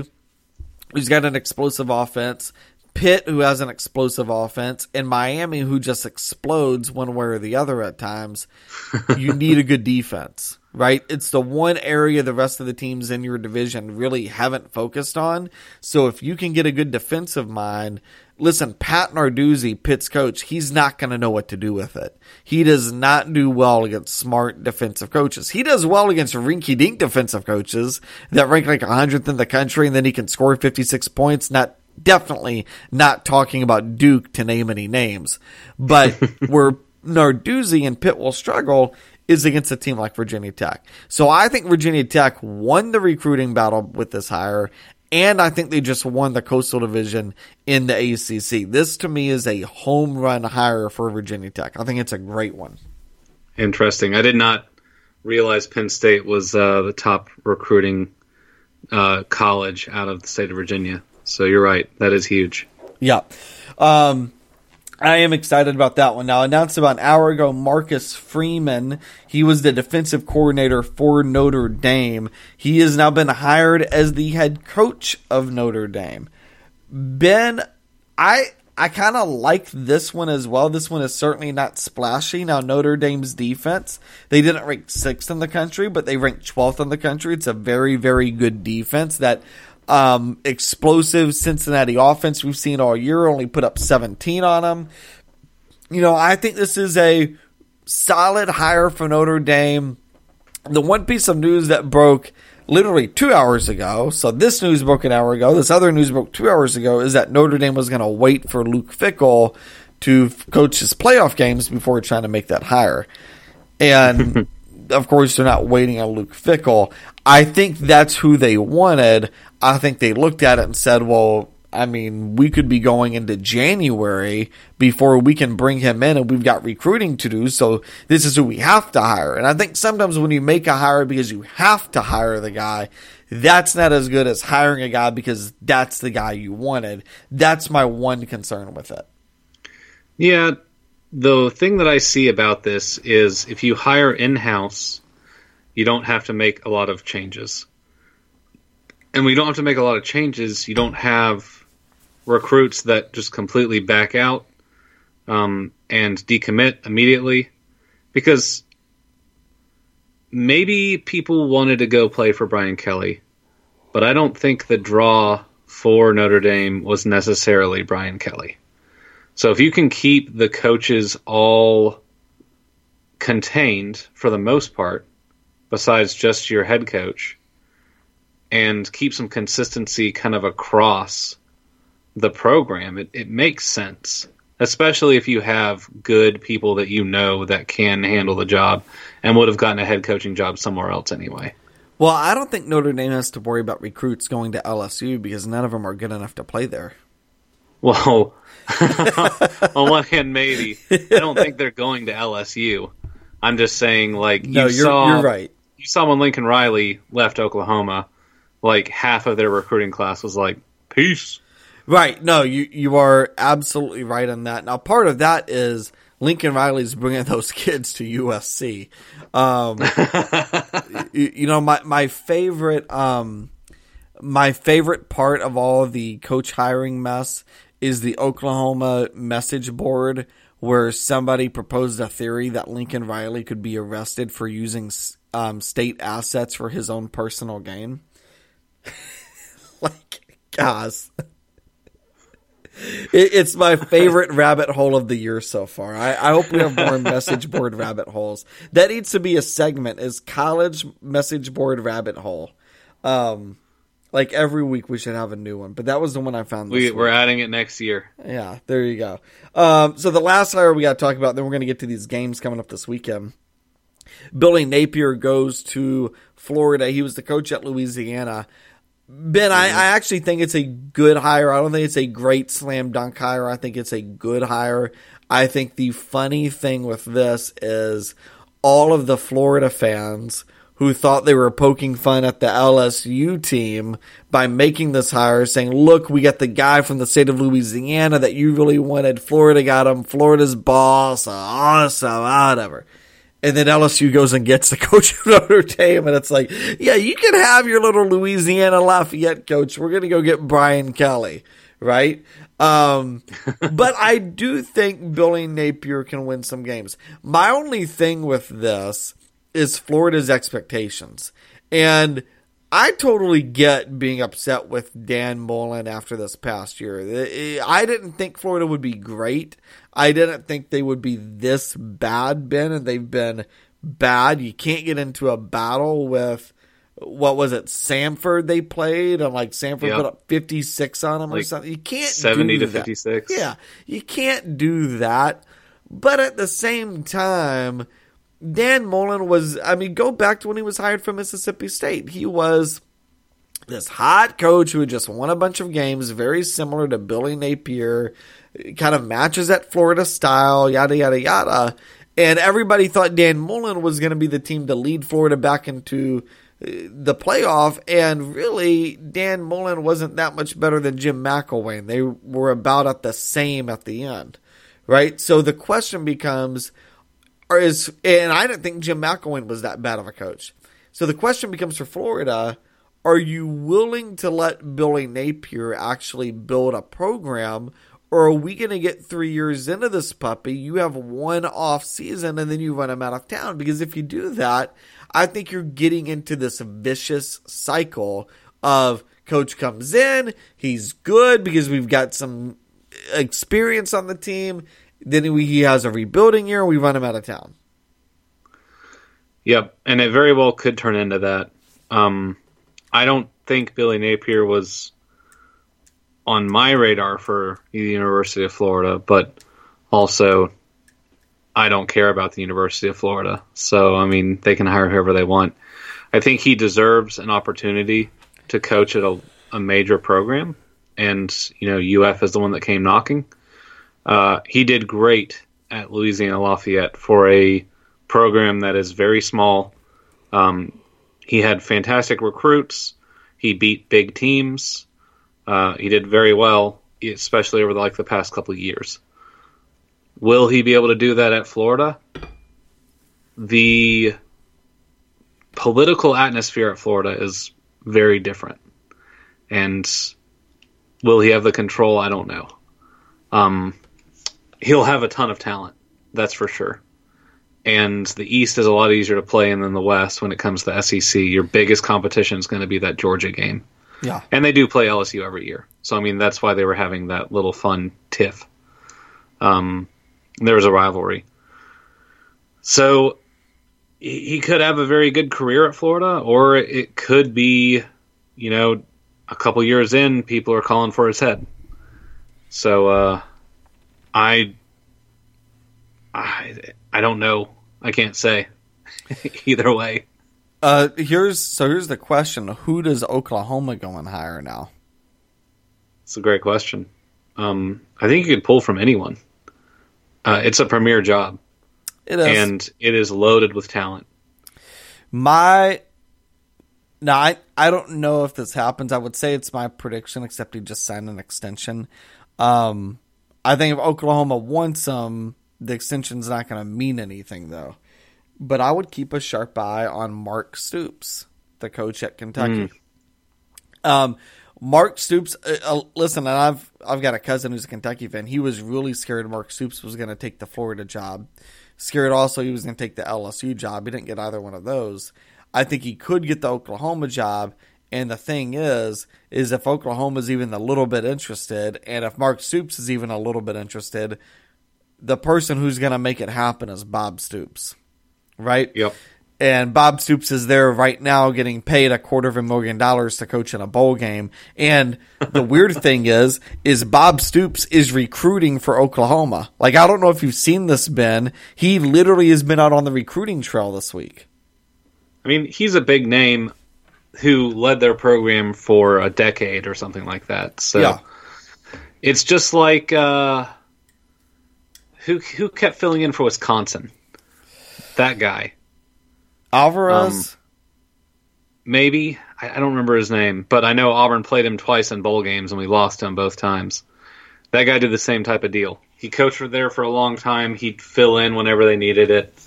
who's got an explosive offense, Pitt, who has an explosive offense, and Miami, who just explodes one way or the other at times. You need a good defense, right? It's the one area the rest of the teams in your division really haven't focused on. So if you can get a good defensive mind, listen, Pat Narduzzi, Pitt's coach, he's not going to know what to do with it. He does not do well against smart defensive coaches. He does well against rinky-dink defensive coaches that rank like 100th in the country, and then he can score 56 points, definitely not talking about Duke to name any names. But where Narduzzi and Pitt will struggle is against a team like Virginia Tech. So I think Virginia Tech won the recruiting battle with this hire, and I think they just won the Coastal Division in the ACC. This, to me, is a home run hire for Virginia Tech. I think it's a great one. Interesting. I did not realize Penn State was the top recruiting college out of the state of Virginia. So you're right. That is huge. Yeah. I am excited about that one. Now, announced about an hour ago, Marcus Freeman, he was the defensive coordinator for Notre Dame. He has now been hired as the head coach of Notre Dame. Ben, I kind of like this one as well. This one is certainly not splashy. Now, Notre Dame's defense, they didn't rank 6th in the country, but they ranked 12th in the country. It's a very, very good defense. That explosive Cincinnati offense we've seen all year only put up 17 on them. You know, I think this is a solid hire for Notre Dame. The one piece of news that broke literally 2 hours ago, so this news broke an hour ago, this other news broke 2 hours ago, is that Notre Dame was going to wait for Luke Fickell to coach his playoff games before trying to make that hire. And of course, they're not waiting on Luke Fickell. I think that's who they wanted. I think they looked at it and said, well, I mean, we could be going into January before we can bring him in, and we've got recruiting to do, so this is who we have to hire. And I think sometimes when you make a hire because you have to hire the guy, that's not as good as hiring a guy because that's the guy you wanted. That's my one concern with it. Yeah, the thing that I see about this is if you hire in-house, you don't have to make a lot of changes. And when you don't have to make a lot of changes, you don't have recruits that just completely back out and decommit immediately. Because maybe people wanted to go play for Brian Kelly, but I don't think the draw for Notre Dame was necessarily Brian Kelly. So if you can keep the coaches all contained for the most part, besides just your head coach and keep some consistency kind of across the program, it makes sense, especially if you have good people that you know that can handle the job and would have gotten a head coaching job somewhere else anyway. Well, I don't think Notre Dame has to worry about recruits going to LSU because none of them are good enough to play there. Well, on one hand, maybe. I don't think they're going to LSU. I'm just saying, like, you're right. You saw when Lincoln Riley left Oklahoma, like, half of their recruiting class was like, peace. Right. No, you are absolutely right on that. Now, part of that is Lincoln Riley's bringing those kids to USC. My favorite part of all of the coach hiring mess is the Oklahoma message board where somebody proposed a theory that Lincoln Riley could be arrested for using state assets for his own personal gain. Like, guys. It's my favorite rabbit hole of the year so far. I hope we have more message board rabbit holes. That needs to be a segment, is college message board rabbit hole. Like every week we should have a new one, but that was the one I found this week. We're adding it next year. Yeah, there you go. So the last hire we got to talk about, then we're going to get to these games coming up this weekend. Billy Napier goes to Florida. He was the coach at Louisiana. Ben, I actually think it's a good hire. I don't think it's a great slam dunk hire. I think it's a good hire. I think the funny thing with this is all of the Florida fans who thought they were poking fun at the LSU team by making this hire, saying, look, we got the guy from the state of Louisiana that you really wanted. Florida got him. Florida's boss. Awesome. Whatever. And then LSU goes and gets the coach of Notre Dame, and it's like, yeah, you can have your little Louisiana Lafayette coach. We're going to go get Brian Kelly, right? But I do think Billy Napier can win some games. My only thing with this is Florida's expectations. And I totally get being upset with Dan Mullen after this past year. I didn't think Florida would be great. I didn't think they would be this bad, Ben, and they've been bad. You can't get into a battle with, what was it, Samford they played, and like Samford put up 56 on them or something. You can't 70 do to that. 56. Yeah, you can't do that. But at the same time, Dan Mullen was, go back to when he was hired from Mississippi State. He was this hot coach who had just won a bunch of games, very similar to Billy Napier, kind of matches that Florida style, yada, yada, yada. And everybody thought Dan Mullen was going to be the team to lead Florida back into the playoff. And really, Dan Mullen wasn't that much better than Jim McElwain. They were about at the same at the end, right? So the question becomes, and I didn't think Jim McElwain was that bad of a coach. So the question becomes for Florida, are you willing to let Billy Napier actually build a program, or are we going to get 3 years into this puppy? You have one off season and then you run him out of town. Because if you do that, I think you're getting into this vicious cycle of coach comes in, he's good because we've got some experience on the team. Then he has a rebuilding year, we run him out of town. Yep, and it very well could turn into that. I don't think Billy Napier was on my radar for the University of Florida, but also I don't care about the University of Florida. So, they can hire whoever they want. I think he deserves an opportunity to coach at a major program, and, UF is the one that came knocking. He did great at Louisiana Lafayette for a program that is very small. He had fantastic recruits. He beat big teams. He did very well, especially over the past couple of years. Will he be able to do that at Florida? The political atmosphere at Florida is very different. And will he have the control? I don't know. He'll have a ton of talent, that's for sure. And the East is a lot easier to play in than the West when it comes to the SEC. Your biggest competition is going to be that Georgia game. Yeah. And they do play LSU every year. So, that's why they were having that little fun tiff. There was a rivalry. So, he could have a very good career at Florida, or it could be, a couple years in, people are calling for his head. So I don't know. I can't say either way. Here's the question: who does Oklahoma go and hire now? It's a great question. I think you could pull from anyone. It's a premier job. It is, and it is loaded with talent. I don't know if this happens. I would say it's my prediction, except he just signed an extension. I think if Oklahoma wants him, the extension's not going to mean anything, though. But I would keep a sharp eye on Mark Stoops, the coach at Kentucky. Mark Stoops, listen, and I've got a cousin who's a Kentucky fan. He was really scared Mark Stoops was going to take the Florida job. Scared also he was going to take the LSU job. He didn't get either one of those. I think he could get the Oklahoma job. And the thing is if Oklahoma's even a little bit interested, and if Mark Stoops is even a little bit interested, the person who's going to make it happen is Bob Stoops, right? Yep. And Bob Stoops is there right now getting paid $250,000 to coach in a bowl game. And the weird thing is Bob Stoops is recruiting for Oklahoma. Like, I don't know if you've seen this, Ben. He literally has been out on the recruiting trail this week. I mean, he's a big name who led their program for a decade or something like that. So yeah. It's just like who kept filling in for Wisconsin? That guy. Alvarez? Maybe. I don't remember his name, but I know Auburn played him twice in bowl games, and we lost him both times. That guy did the same type of deal. He coached there for a long time. He'd fill in whenever they needed it,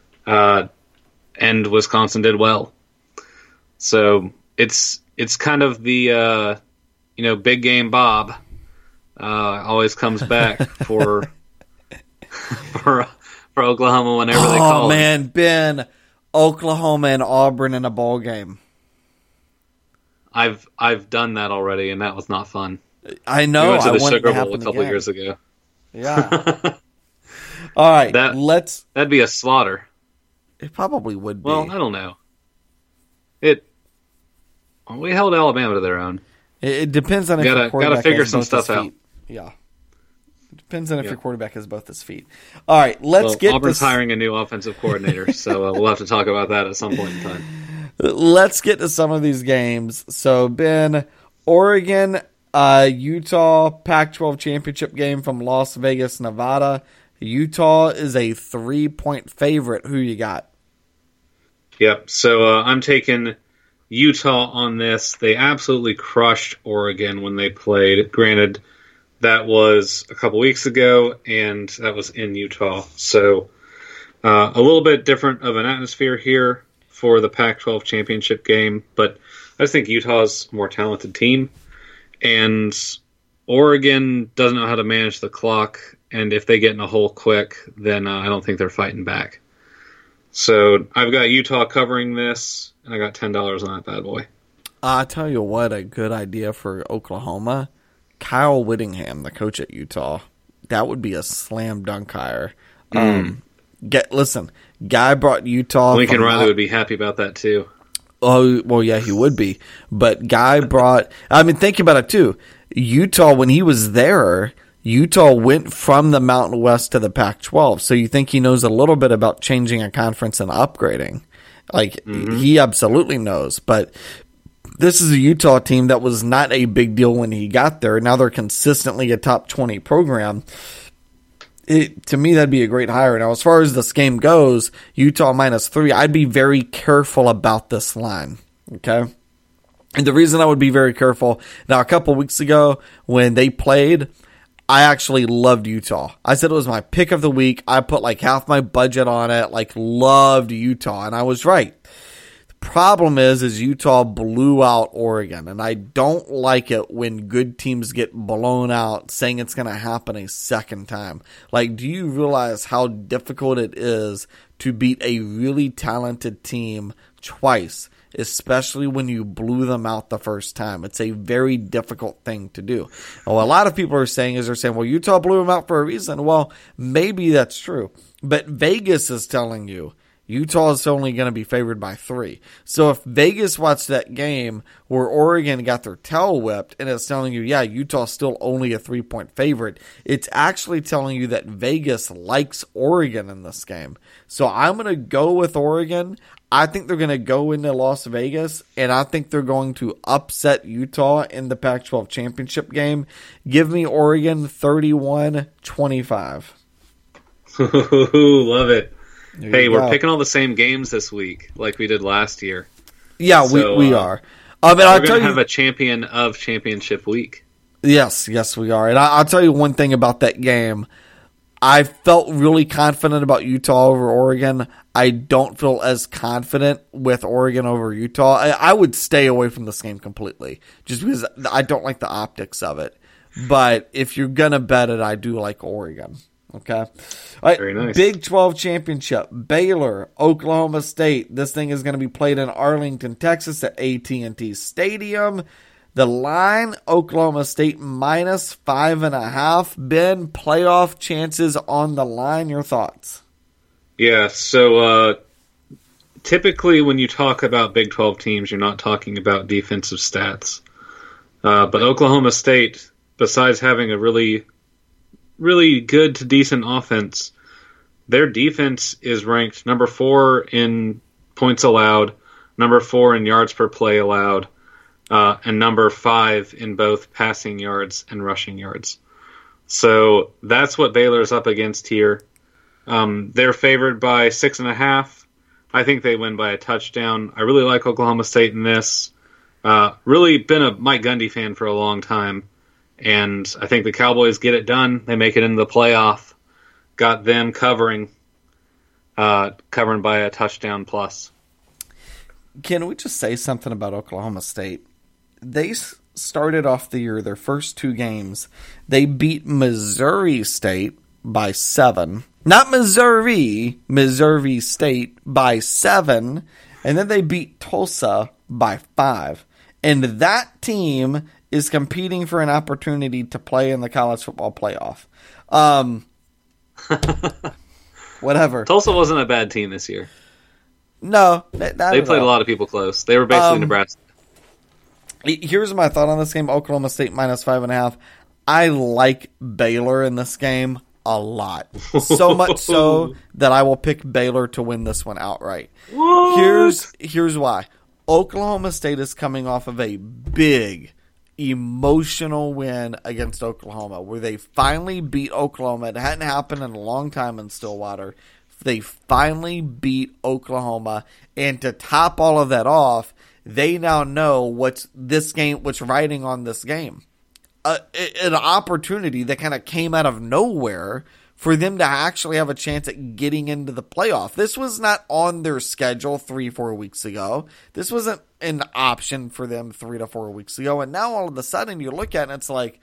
and Wisconsin did well. So it's kind of the big game Bob always comes back for Oklahoma whenever they call him. Oh man, Ben, Oklahoma and Auburn in a bowl game. I've done that already, and that was not fun. I know. We went to the I Sugar want it to Bowl a couple happen again. years ago. Yeah. All right. That'd be a slaughter. It probably would be. Well, I don't know. We held Alabama to their own. It depends on if your quarterback gotta figure has some both stuff his out. feet. Yeah. It depends on if your quarterback has both his feet. All right, let's get Auburn's this. hiring a new offensive coordinator, so we'll have to talk about that at some point in time. Let's get to some of these games. So, Ben, Oregon, Utah, Pac-12 championship game from Las Vegas, Nevada. Utah is a 3-point favorite. Who you got? Yep. So I'm taking Utah on this. They absolutely crushed Oregon when they played. Granted, that was a couple weeks ago, and that was in Utah. So a little bit different of an atmosphere here for the Pac-12 championship game, but I just think Utah's a more talented team, and Oregon doesn't know how to manage the clock, and if they get in a hole quick, then I don't think they're fighting back. So I've got Utah covering this, and I got $10 on that bad boy. I'll tell you what, a good idea for Oklahoma. Kyle Whittingham, the coach at Utah. That would be a slam dunk hire. Listen, guy brought Utah. Lincoln Riley would be happy about that too. Oh, well, yeah, he would be. But guy brought, think about it too. Utah, when he was there, Utah went from the Mountain West to the Pac-12. So you think he knows a little bit about changing a conference and upgrading. He absolutely knows. But this is a Utah team that was not a big deal when he got there. Now they're consistently a top 20 program. To me, that'd be a great hire. Now, as far as this game goes, Utah -3, I'd be very careful about this line. Okay? And the reason I would be very careful, now a couple weeks ago when they played, I actually loved Utah. I said it was my pick of the week. I put like half my budget on it, loved Utah, and I was right. Problem is Utah blew out Oregon, and I don't like it when good teams get blown out saying it's going to happen a second time. Do you realize how difficult it is to beat a really talented team twice, especially when you blew them out the first time? It's a very difficult thing to do. And what a lot of people are saying is well, Utah blew them out for a reason. Well, maybe that's true, but Vegas is telling you Utah is only going to be favored by 3. So if Vegas watched that game where Oregon got their tail whipped and it's telling you, yeah, Utah's still only a 3-point favorite, it's actually telling you that Vegas likes Oregon in this game. So I'm going to go with Oregon. I think they're going to go into Las Vegas, and I think they're going to upset Utah in the Pac-12 championship game. Give me Oregon 31-25. Love it. Hey, we're go. picking all the same games this week, like we did last year. Yeah, So, we are. We're I'll going tell to you, have a champion of championship week. yes, we are. And I'll tell you one thing about that game. I felt really confident about Utah over Oregon. I don't feel as confident with Oregon over Utah. I would stay away from this game completely, just because I don't like the optics of it. But if you're going to bet it, I do like Oregon. Okay. All right. Very nice. Big 12 championship. Baylor, Oklahoma State. This thing is going to be played in Arlington, Texas at AT&T Stadium. The line, Oklahoma State minus 5.5. Ben, playoff chances on the line. Your thoughts? Yeah, so typically when you talk about Big 12 teams, you're not talking about defensive stats. But Oklahoma State, besides having a really good to decent offense, their defense is ranked number 4 in points allowed, number 4 in yards per play allowed, and number 5 in both passing yards and rushing yards. So that's what Baylor's up against here. They're favored by 6.5. I think they win by a touchdown. I really like Oklahoma State in this. Really been a Mike Gundy fan for a long time. And I think the Cowboys get it done. They make it into the playoff. Got them covering by a touchdown plus. Can we just say something about Oklahoma State? They started off the year, their first 2 games, they beat Missouri State by 7. Not Missouri State by 7. And then they beat Tulsa by 5. And that team is competing for an opportunity to play in the college football playoff. Whatever. Tulsa wasn't a bad team this year. No. They played a lot of people close. They were basically Nebraska. Here's my thought on this game. Oklahoma State minus 5.5. I like Baylor in this game a lot. So much so that I will pick Baylor to win this one outright. What? Here's why. Oklahoma State is coming off of a big emotional win against Oklahoma, where they finally beat Oklahoma. It hadn't happened in a long time in Stillwater. They finally beat Oklahoma, and to top all of that off, they now know what's riding on this game. An opportunity that kind of came out of nowhere for them to actually have a chance at getting into the playoff. This was not on their schedule 3-4 weeks ago. This wasn't an option for them 3 to 4 weeks ago. And now all of a sudden you look at it and it's like,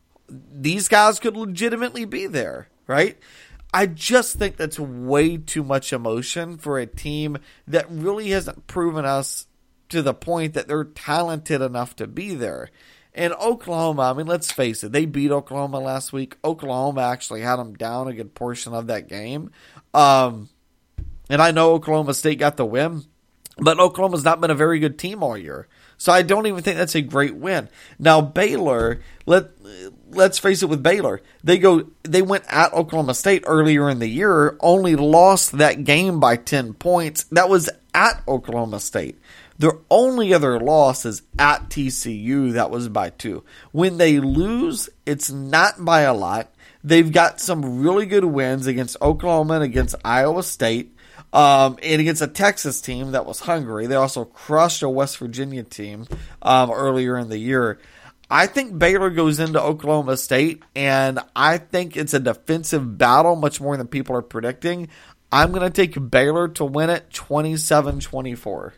these guys could legitimately be there, right? I just think that's way too much emotion for a team that really hasn't proven us to the point that they're talented enough to be there. And Oklahoma, I mean, let's face it, they beat Oklahoma last week. Oklahoma actually had them down a good portion of that game. And I know Oklahoma State got the win, but Oklahoma's not been a very good team all year. So I don't even think that's a great win. Now, Baylor, let's face it with Baylor. They went at Oklahoma State earlier in the year, only lost that game by 10 points. That was at Oklahoma State. Their only other loss is at TCU. That was by 2. When they lose, it's not by a lot. They've got some really good wins against Oklahoma and against Iowa State, and against a Texas team that was hungry. They also crushed a West Virginia team earlier in the year. I think Baylor goes into Oklahoma State, and I think it's a defensive battle much more than people are predicting. I'm going to take Baylor to win it 27-24.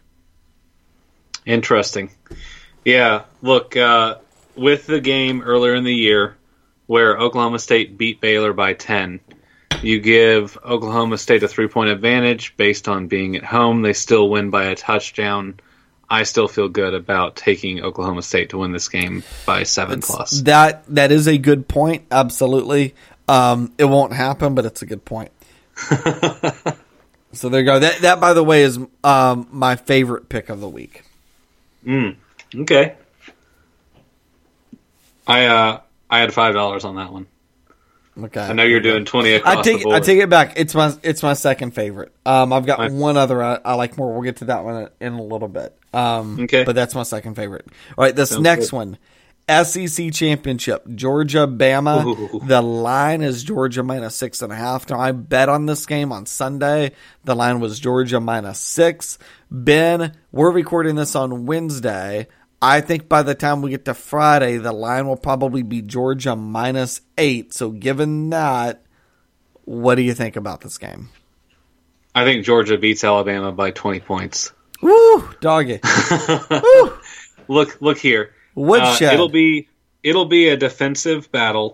Interesting. Yeah, look, with the game earlier in the year where Oklahoma State beat Baylor by 10, you give Oklahoma State a 3-point advantage based on being at home. They still win by a touchdown. I still feel good about taking Oklahoma State to win this game by 7+. That is a good point, absolutely. It won't happen, but it's a good point. So there you go. That by the way, is my favorite pick of the week. Okay. I had $5 on that one. Okay. I know you're doing 20 across the board. I take it back. It's my second favorite. I've got one other I like more. We'll get to that one in a little bit. Okay. But that's my second favorite. All right, this next one. SEC Championship, Georgia, Bama. Ooh. The line is Georgia -6.5. Now, I bet on this game on Sunday. The line was Georgia -6. Ben, we're recording this on Wednesday. I think by the time we get to Friday, the line will probably be Georgia -8. So given that, what do you think about this game? I think Georgia beats Alabama by 20 points. Woo! Doggy. Woo! Look here. Woodshed. It'll be a defensive battle.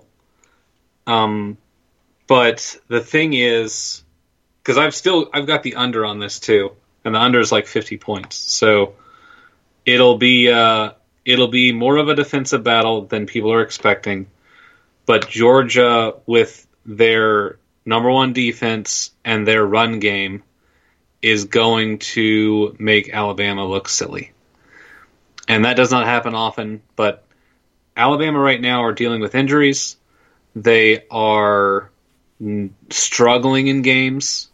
But the thing is, because I've got the under on this too, and the under is like 50 points. So it'll be more of a defensive battle than people are expecting. But Georgia, with their number one defense and their run game, is going to make Alabama look silly. And that does not happen often, but Alabama right now are dealing with injuries. They are struggling in games.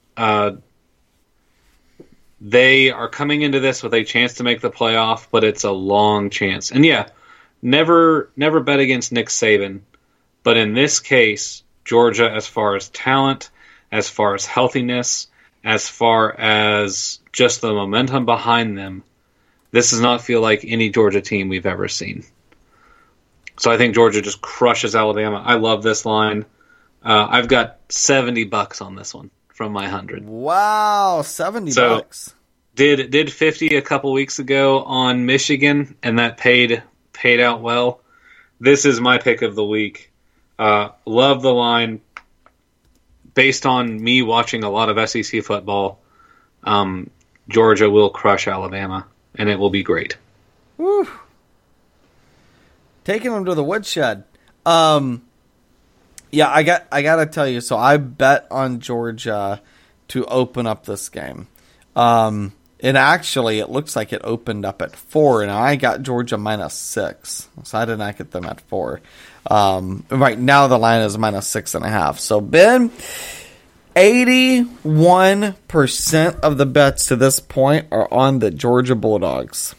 They are coming into this with a chance to make the playoff, but it's a long chance. And yeah, never bet against Nick Saban. But in this case, Georgia, as far as talent, as far as healthiness, as far as just the momentum behind them, this does not feel like any Georgia team we've ever seen. So I think Georgia just crushes Alabama. I love this line. I've got $70 on this one from my 100. Wow, $70. So did 50 a couple weeks ago on Michigan, and that paid out well. This is my pick of the week. Love the line. Based on me watching a lot of SEC football, Georgia will crush Alabama, and it will be great. Woo. Taking them to the woodshed. Yeah, I got to tell you. So I bet on Georgia to open up this game. And actually, it looks like it opened up at 4, and I got Georgia -6. So I did not get them at 4. Right now, the line is -6.5. So Ben, 81% of the bets to this point are on the Georgia Bulldogs.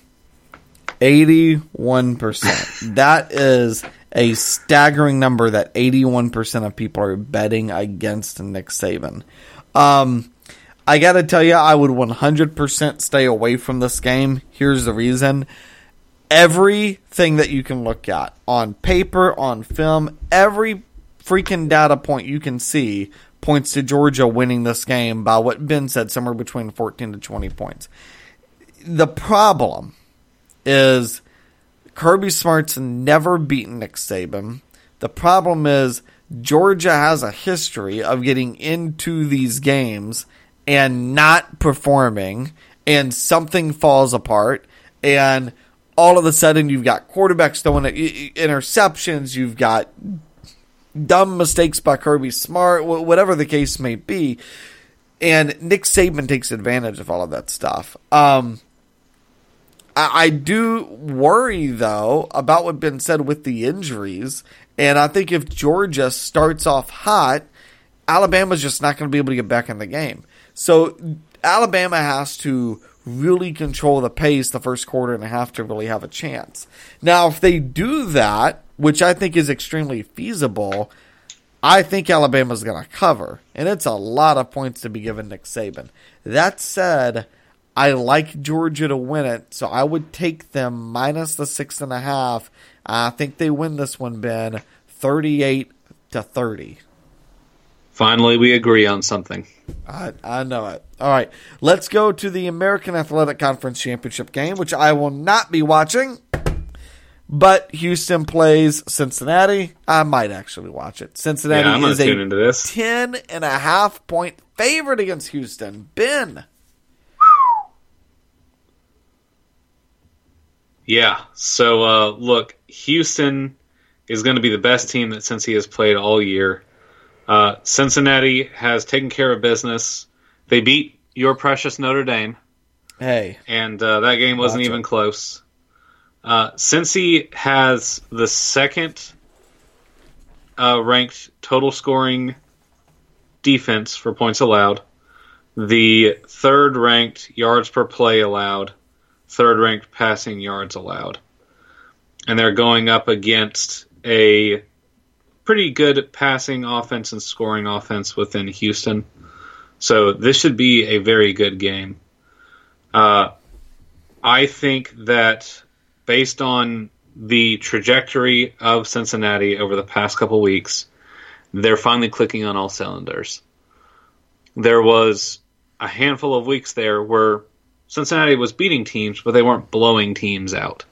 81%. That is a staggering number that 81% of people are betting against Nick Saban. I got to tell you, I would 100% stay away from this game. Here's the reason. Everything that you can look at on paper, on film, every freaking data point you can see points to Georgia winning this game by what Ben said, somewhere between 14 to 20 points. The problem is Kirby Smart's never beaten Nick Saban. The problem is Georgia has a history of getting into these games and not performing, and something falls apart, and all of a sudden you've got quarterbacks throwing interceptions, you've got dumb mistakes by Kirby Smart, whatever the case may be, and Nick Saban takes advantage of all of that stuff. I do worry, though, about what's been said with the injuries, and I think if Georgia starts off hot, Alabama's just not going to be able to get back in the game. So Alabama has to really control the pace the first quarter and a half to really have a chance. Now, if they do that, which I think is extremely feasible, I think Alabama's going to cover. And it's a lot of points to be given Nick Saban. That said, I like Georgia to win it, so I would take them minus the 6.5. I think they win this one, Ben, 38-30. Finally, we agree on something. I know it. All right, let's go to the American Athletic Conference Championship game, which I will not be watching. But Houston plays Cincinnati. I might actually watch it. Cincinnati is a 10.5-point favorite against Houston. Ben. Yeah, so look, Houston is going to be the best team that Cincy has played all year. Cincinnati has taken care of business, They beat your precious Notre Dame. Hey. And that game wasn't even close. Cincy has the second ranked total scoring defense for points allowed, the third ranked yards per play allowed, third ranked passing yards allowed. And they're going up against a pretty good passing offense and scoring offense within Houston. So this should be a very good game. I think that based on the trajectory of Cincinnati over the past couple weeks, they're finally clicking on all cylinders. There was a handful of weeks there where Cincinnati was beating teams, but they weren't blowing teams out.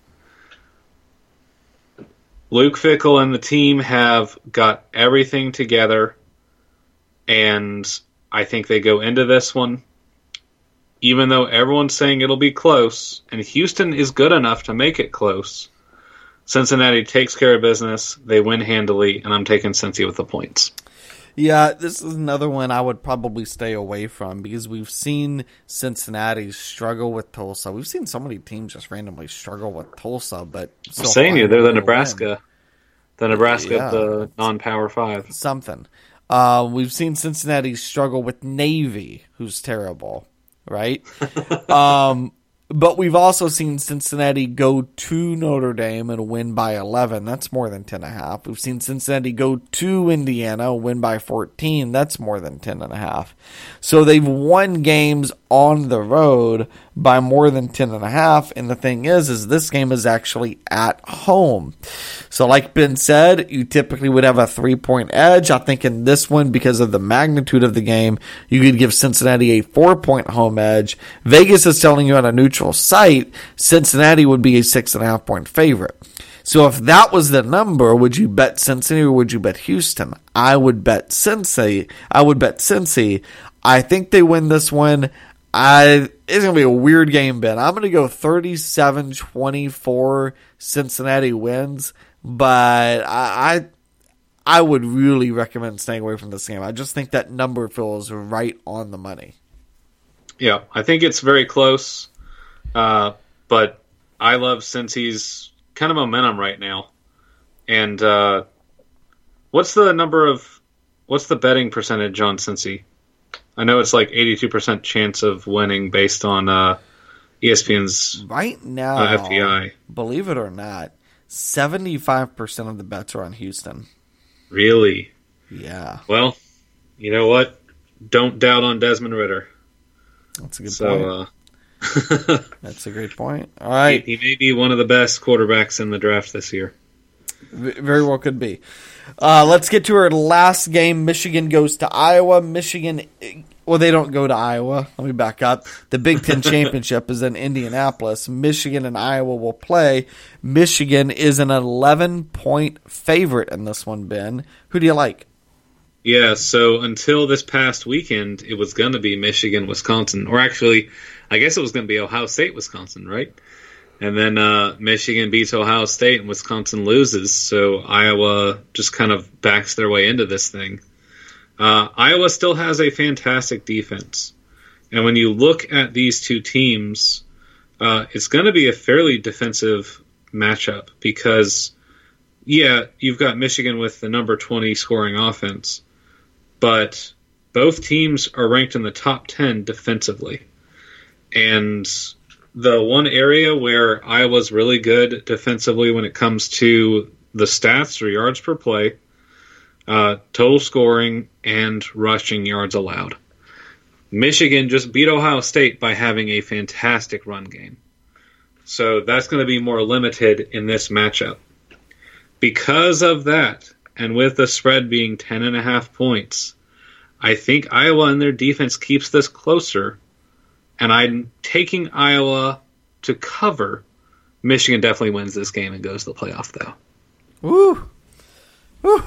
Luke Fickell and the team have got everything together, and I think they go into this one, even though everyone's saying it'll be close, and Houston is good enough to make it close. Cincinnati takes care of business, they win handily, and I'm taking Cincy with the points. Yeah, this is another one I would probably stay away from because we've seen Cincinnati struggle with Tulsa. We've seen so many teams just randomly struggle with Tulsa, but I'm saying you, they're the Nebraska. The Nebraska of the non-Power 5. Something. We've seen Cincinnati struggle with Navy, who's terrible, right? But we've also seen Cincinnati go to Notre Dame and win by 11. That's more than 10.5. We've seen Cincinnati go to Indiana, win by 14. That's more than 10.5. So they've won games on the road by more than 10.5. And the thing is this game is actually at home. So like Ben said, you typically would have a 3-point edge. I think in this one, because of the magnitude of the game, you could give Cincinnati a 4-point home edge. Vegas is telling you on a neutral site, Cincinnati would be a 6.5 point favorite. So if that was the number, would you bet Cincinnati or would you bet Houston? I would bet Cincy. I think they win this one. It's going to be a weird game, Ben. I'm going to go 37-24 Cincinnati wins, but I would really recommend staying away from this game. I just think that number feels right on the money. Yeah, I think it's very close. But I love Cincy's kind of momentum right now. And what's the betting percentage on Cincy? I know it's like 82% chance of winning based on ESPN's right now. FPI. Believe it or not, 75% of the bets are on Houston. Really? Yeah. Well, you know what? Don't doubt on Desmond Ridder. That's a good point. That's a great point. All right. He may be one of the best quarterbacks in the draft this year. Very well could be. Let's get to our last game. Michigan goes to Iowa. Well, they don't go to Iowa. Let me back up. The Big Ten Championship is in Indianapolis. Michigan and Iowa will play. Michigan is an 11-point favorite in this one, Ben. Who do you like? Yeah, so until this past weekend, it was going to be Michigan, Wisconsin. Or actually, I guess it was going to be Ohio State, Wisconsin, right? And then Michigan beats Ohio State and Wisconsin loses. So Iowa just kind of backs their way into this thing. Iowa still has a fantastic defense. And when you look at these two teams, it's going to be a fairly defensive matchup because, yeah, you've got Michigan with the number 20 scoring offense, but both teams are ranked in the top 10 defensively. And the one area where Iowa's really good defensively when it comes to the stats or yards per play, total scoring, and rushing yards allowed. Michigan just beat Ohio State by having a fantastic run game. So that's going to be more limited in this matchup. Because of that, and with the spread being 10.5 points, I think Iowa and their defense keeps this closer, and I'm taking Iowa to cover. Michigan definitely wins this game and goes to the playoff, though. Woo! Woo!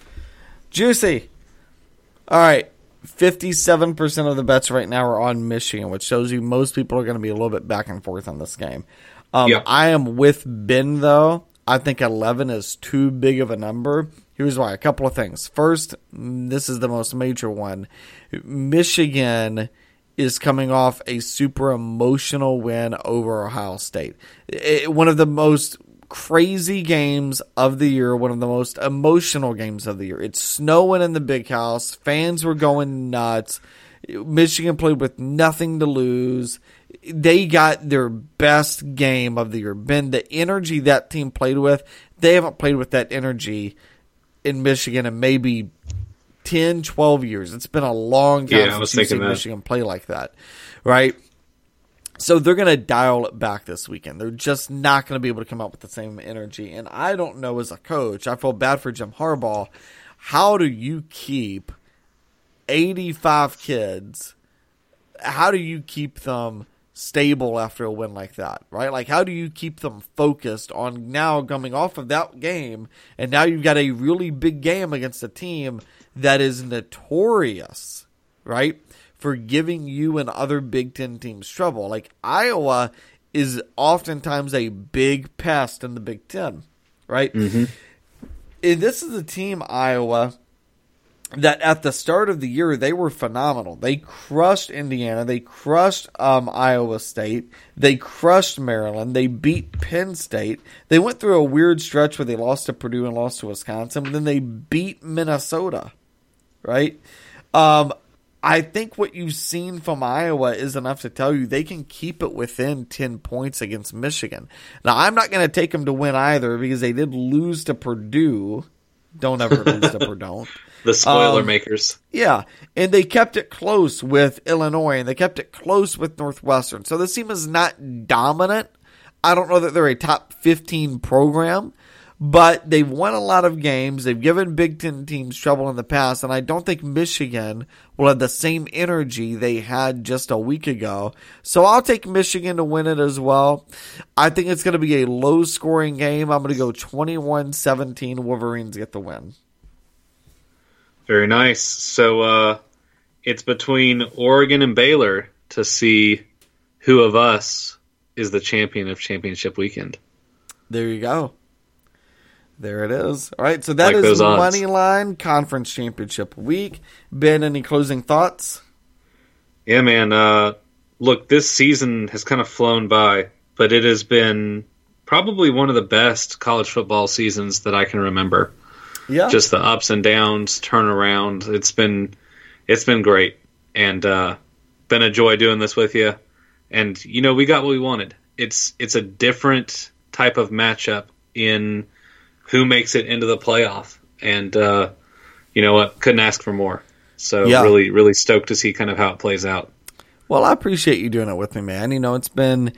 Juicy. All right. 57% of the bets right now are on Michigan, which shows you most people are going to be a little bit back and forth on this game. Yep. I am with Ben, though. I think 11 is too big of a number. Here's why. A couple of things. First, this is the most major one. Michigan is coming off a super emotional win over Ohio State. One of the most crazy games of the year, one of the most emotional games of the year. It's snowing in the big house. Fans were going nuts. Michigan played with nothing to lose. They got their best game of the year. Ben, the energy that team played with, they haven't played with that energy in Michigan in maybe 10, 12 years. It's been a long time since you've seen Michigan play like that, right? So they're going to dial it back this weekend. They're just not going to be able to come up with the same energy. And I don't know, as a coach, I feel bad for Jim Harbaugh. How do you keep 85 kids? How do you keep them stable after a win like that, right? Like, how do you keep them focused on now coming off of that game, and now you've got a really big game against a team that is notorious, right, for giving you and other Big Ten teams trouble. Like, Iowa is oftentimes a big pest in the Big Ten, right? Mm-hmm. And this is a team, Iowa, that at the start of the year, they were phenomenal. They crushed Indiana. They crushed Iowa State. They crushed Maryland. They beat Penn State. They went through a weird stretch where they lost to Purdue and lost to Wisconsin. But then they beat Minnesota, right? I think what you've seen from Iowa is enough to tell you they can keep it within 10 points against Michigan. Now, I'm not going to take them to win either because they did lose to Purdue. Don't ever lose to Purdue. The spoiler makers. Yeah, and they kept it close with Illinois, and they kept it close with Northwestern. So this team is not dominant. I don't know that they're a top 15 program, but they've won a lot of games. They've given Big Ten teams trouble in the past, and I don't think Michigan will have the same energy they had just a week ago. So I'll take Michigan to win it as well. I think it's going to be a low-scoring game. I'm going to go 21-17. Wolverines get the win. Very nice. So it's between Oregon and Baylor to see who of us is the champion of championship weekend. There you go. There it is. All right, so that is Moneyline Conference Championship Week. Ben, any closing thoughts? Yeah, man. Look, this season has kind of flown by, but it has been probably one of the best college football seasons that I can remember. Yeah. Just the ups and downs, turnaround. It's been great, and been a joy doing this with you. And we got what we wanted. It's a different type of matchup in who makes it into the playoff, and you know what? Couldn't ask for more. So really, really stoked to see kind of how it plays out. Well, I appreciate you doing it with me, man. It's been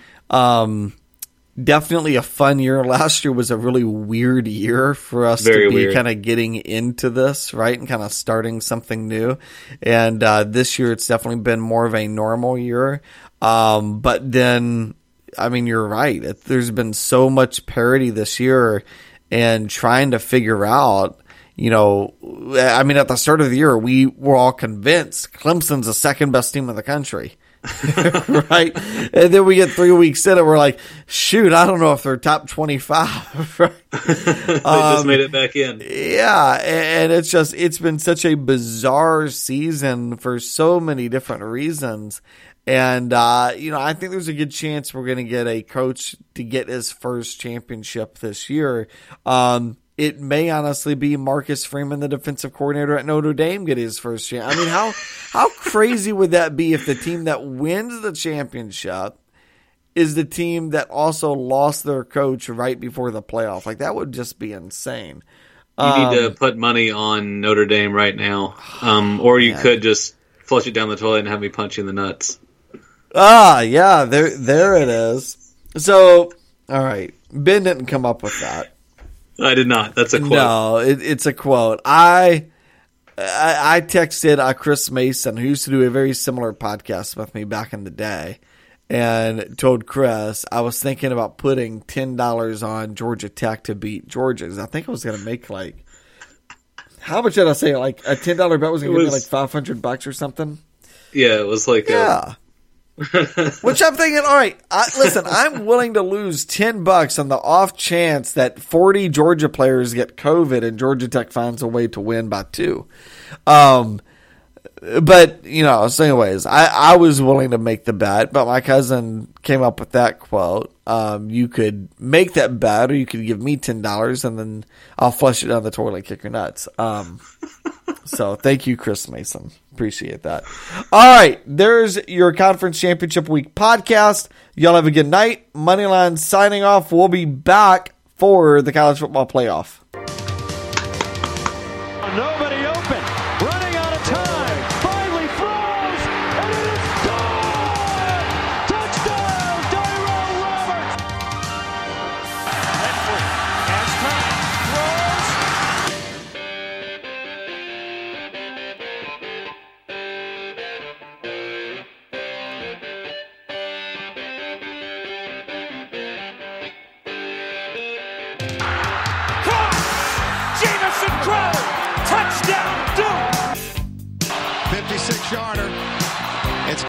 definitely a fun year. Last year was a really weird year for us to be kind of getting into this, right, and kind of starting something new. And this year it's definitely been more of a normal year. But then, you're right. There's been so much parity this year, and trying to figure out, at the start of the year, we were all convinced Clemson's the second best team in the country. Right? And then we get 3 weeks in and we're like, shoot, I don't know if they're top 25. Right? They just made it back in. Yeah. And it's been such a bizarre season for so many different reasons. And, I think there's a good chance we're going to get a coach to get his first championship this year. It may honestly be Marcus Freeman, the defensive coordinator at Notre Dame, get his first chance. How crazy would that be if the team that wins the championship is the team that also lost their coach right before the playoff? Like, that would just be insane. You need to put money on Notre Dame right now. Or you could just flush it down the toilet and have me punch you in the nuts. Yeah, there it is. So, all right. Ben didn't come up with that. I did not. That's a quote. No, it's a quote. I texted Chris Mason, who used to do a very similar podcast with me back in the day, and told Chris I was thinking about putting $10 on Georgia Tech to beat Georgia. I think I was going to make how much did I say? Like a $10 bet was going to give me $500 or something. Yeah, it was Which I'm thinking, all right, listen, I'm willing to lose $10 on the off chance that 40 Georgia players get COVID and Georgia Tech finds a way to win by 2. But, so anyways, I was willing to make the bet, but my cousin came up with that quote. You could make that bet, or you could give me $10, and then I'll flush it down the toilet and kick your nuts. So thank you, Chris Mason. Appreciate that. All right, there's your Conference Championship Week podcast. Y'all have a good night. Moneyline signing off. We'll be back for the college football playoff.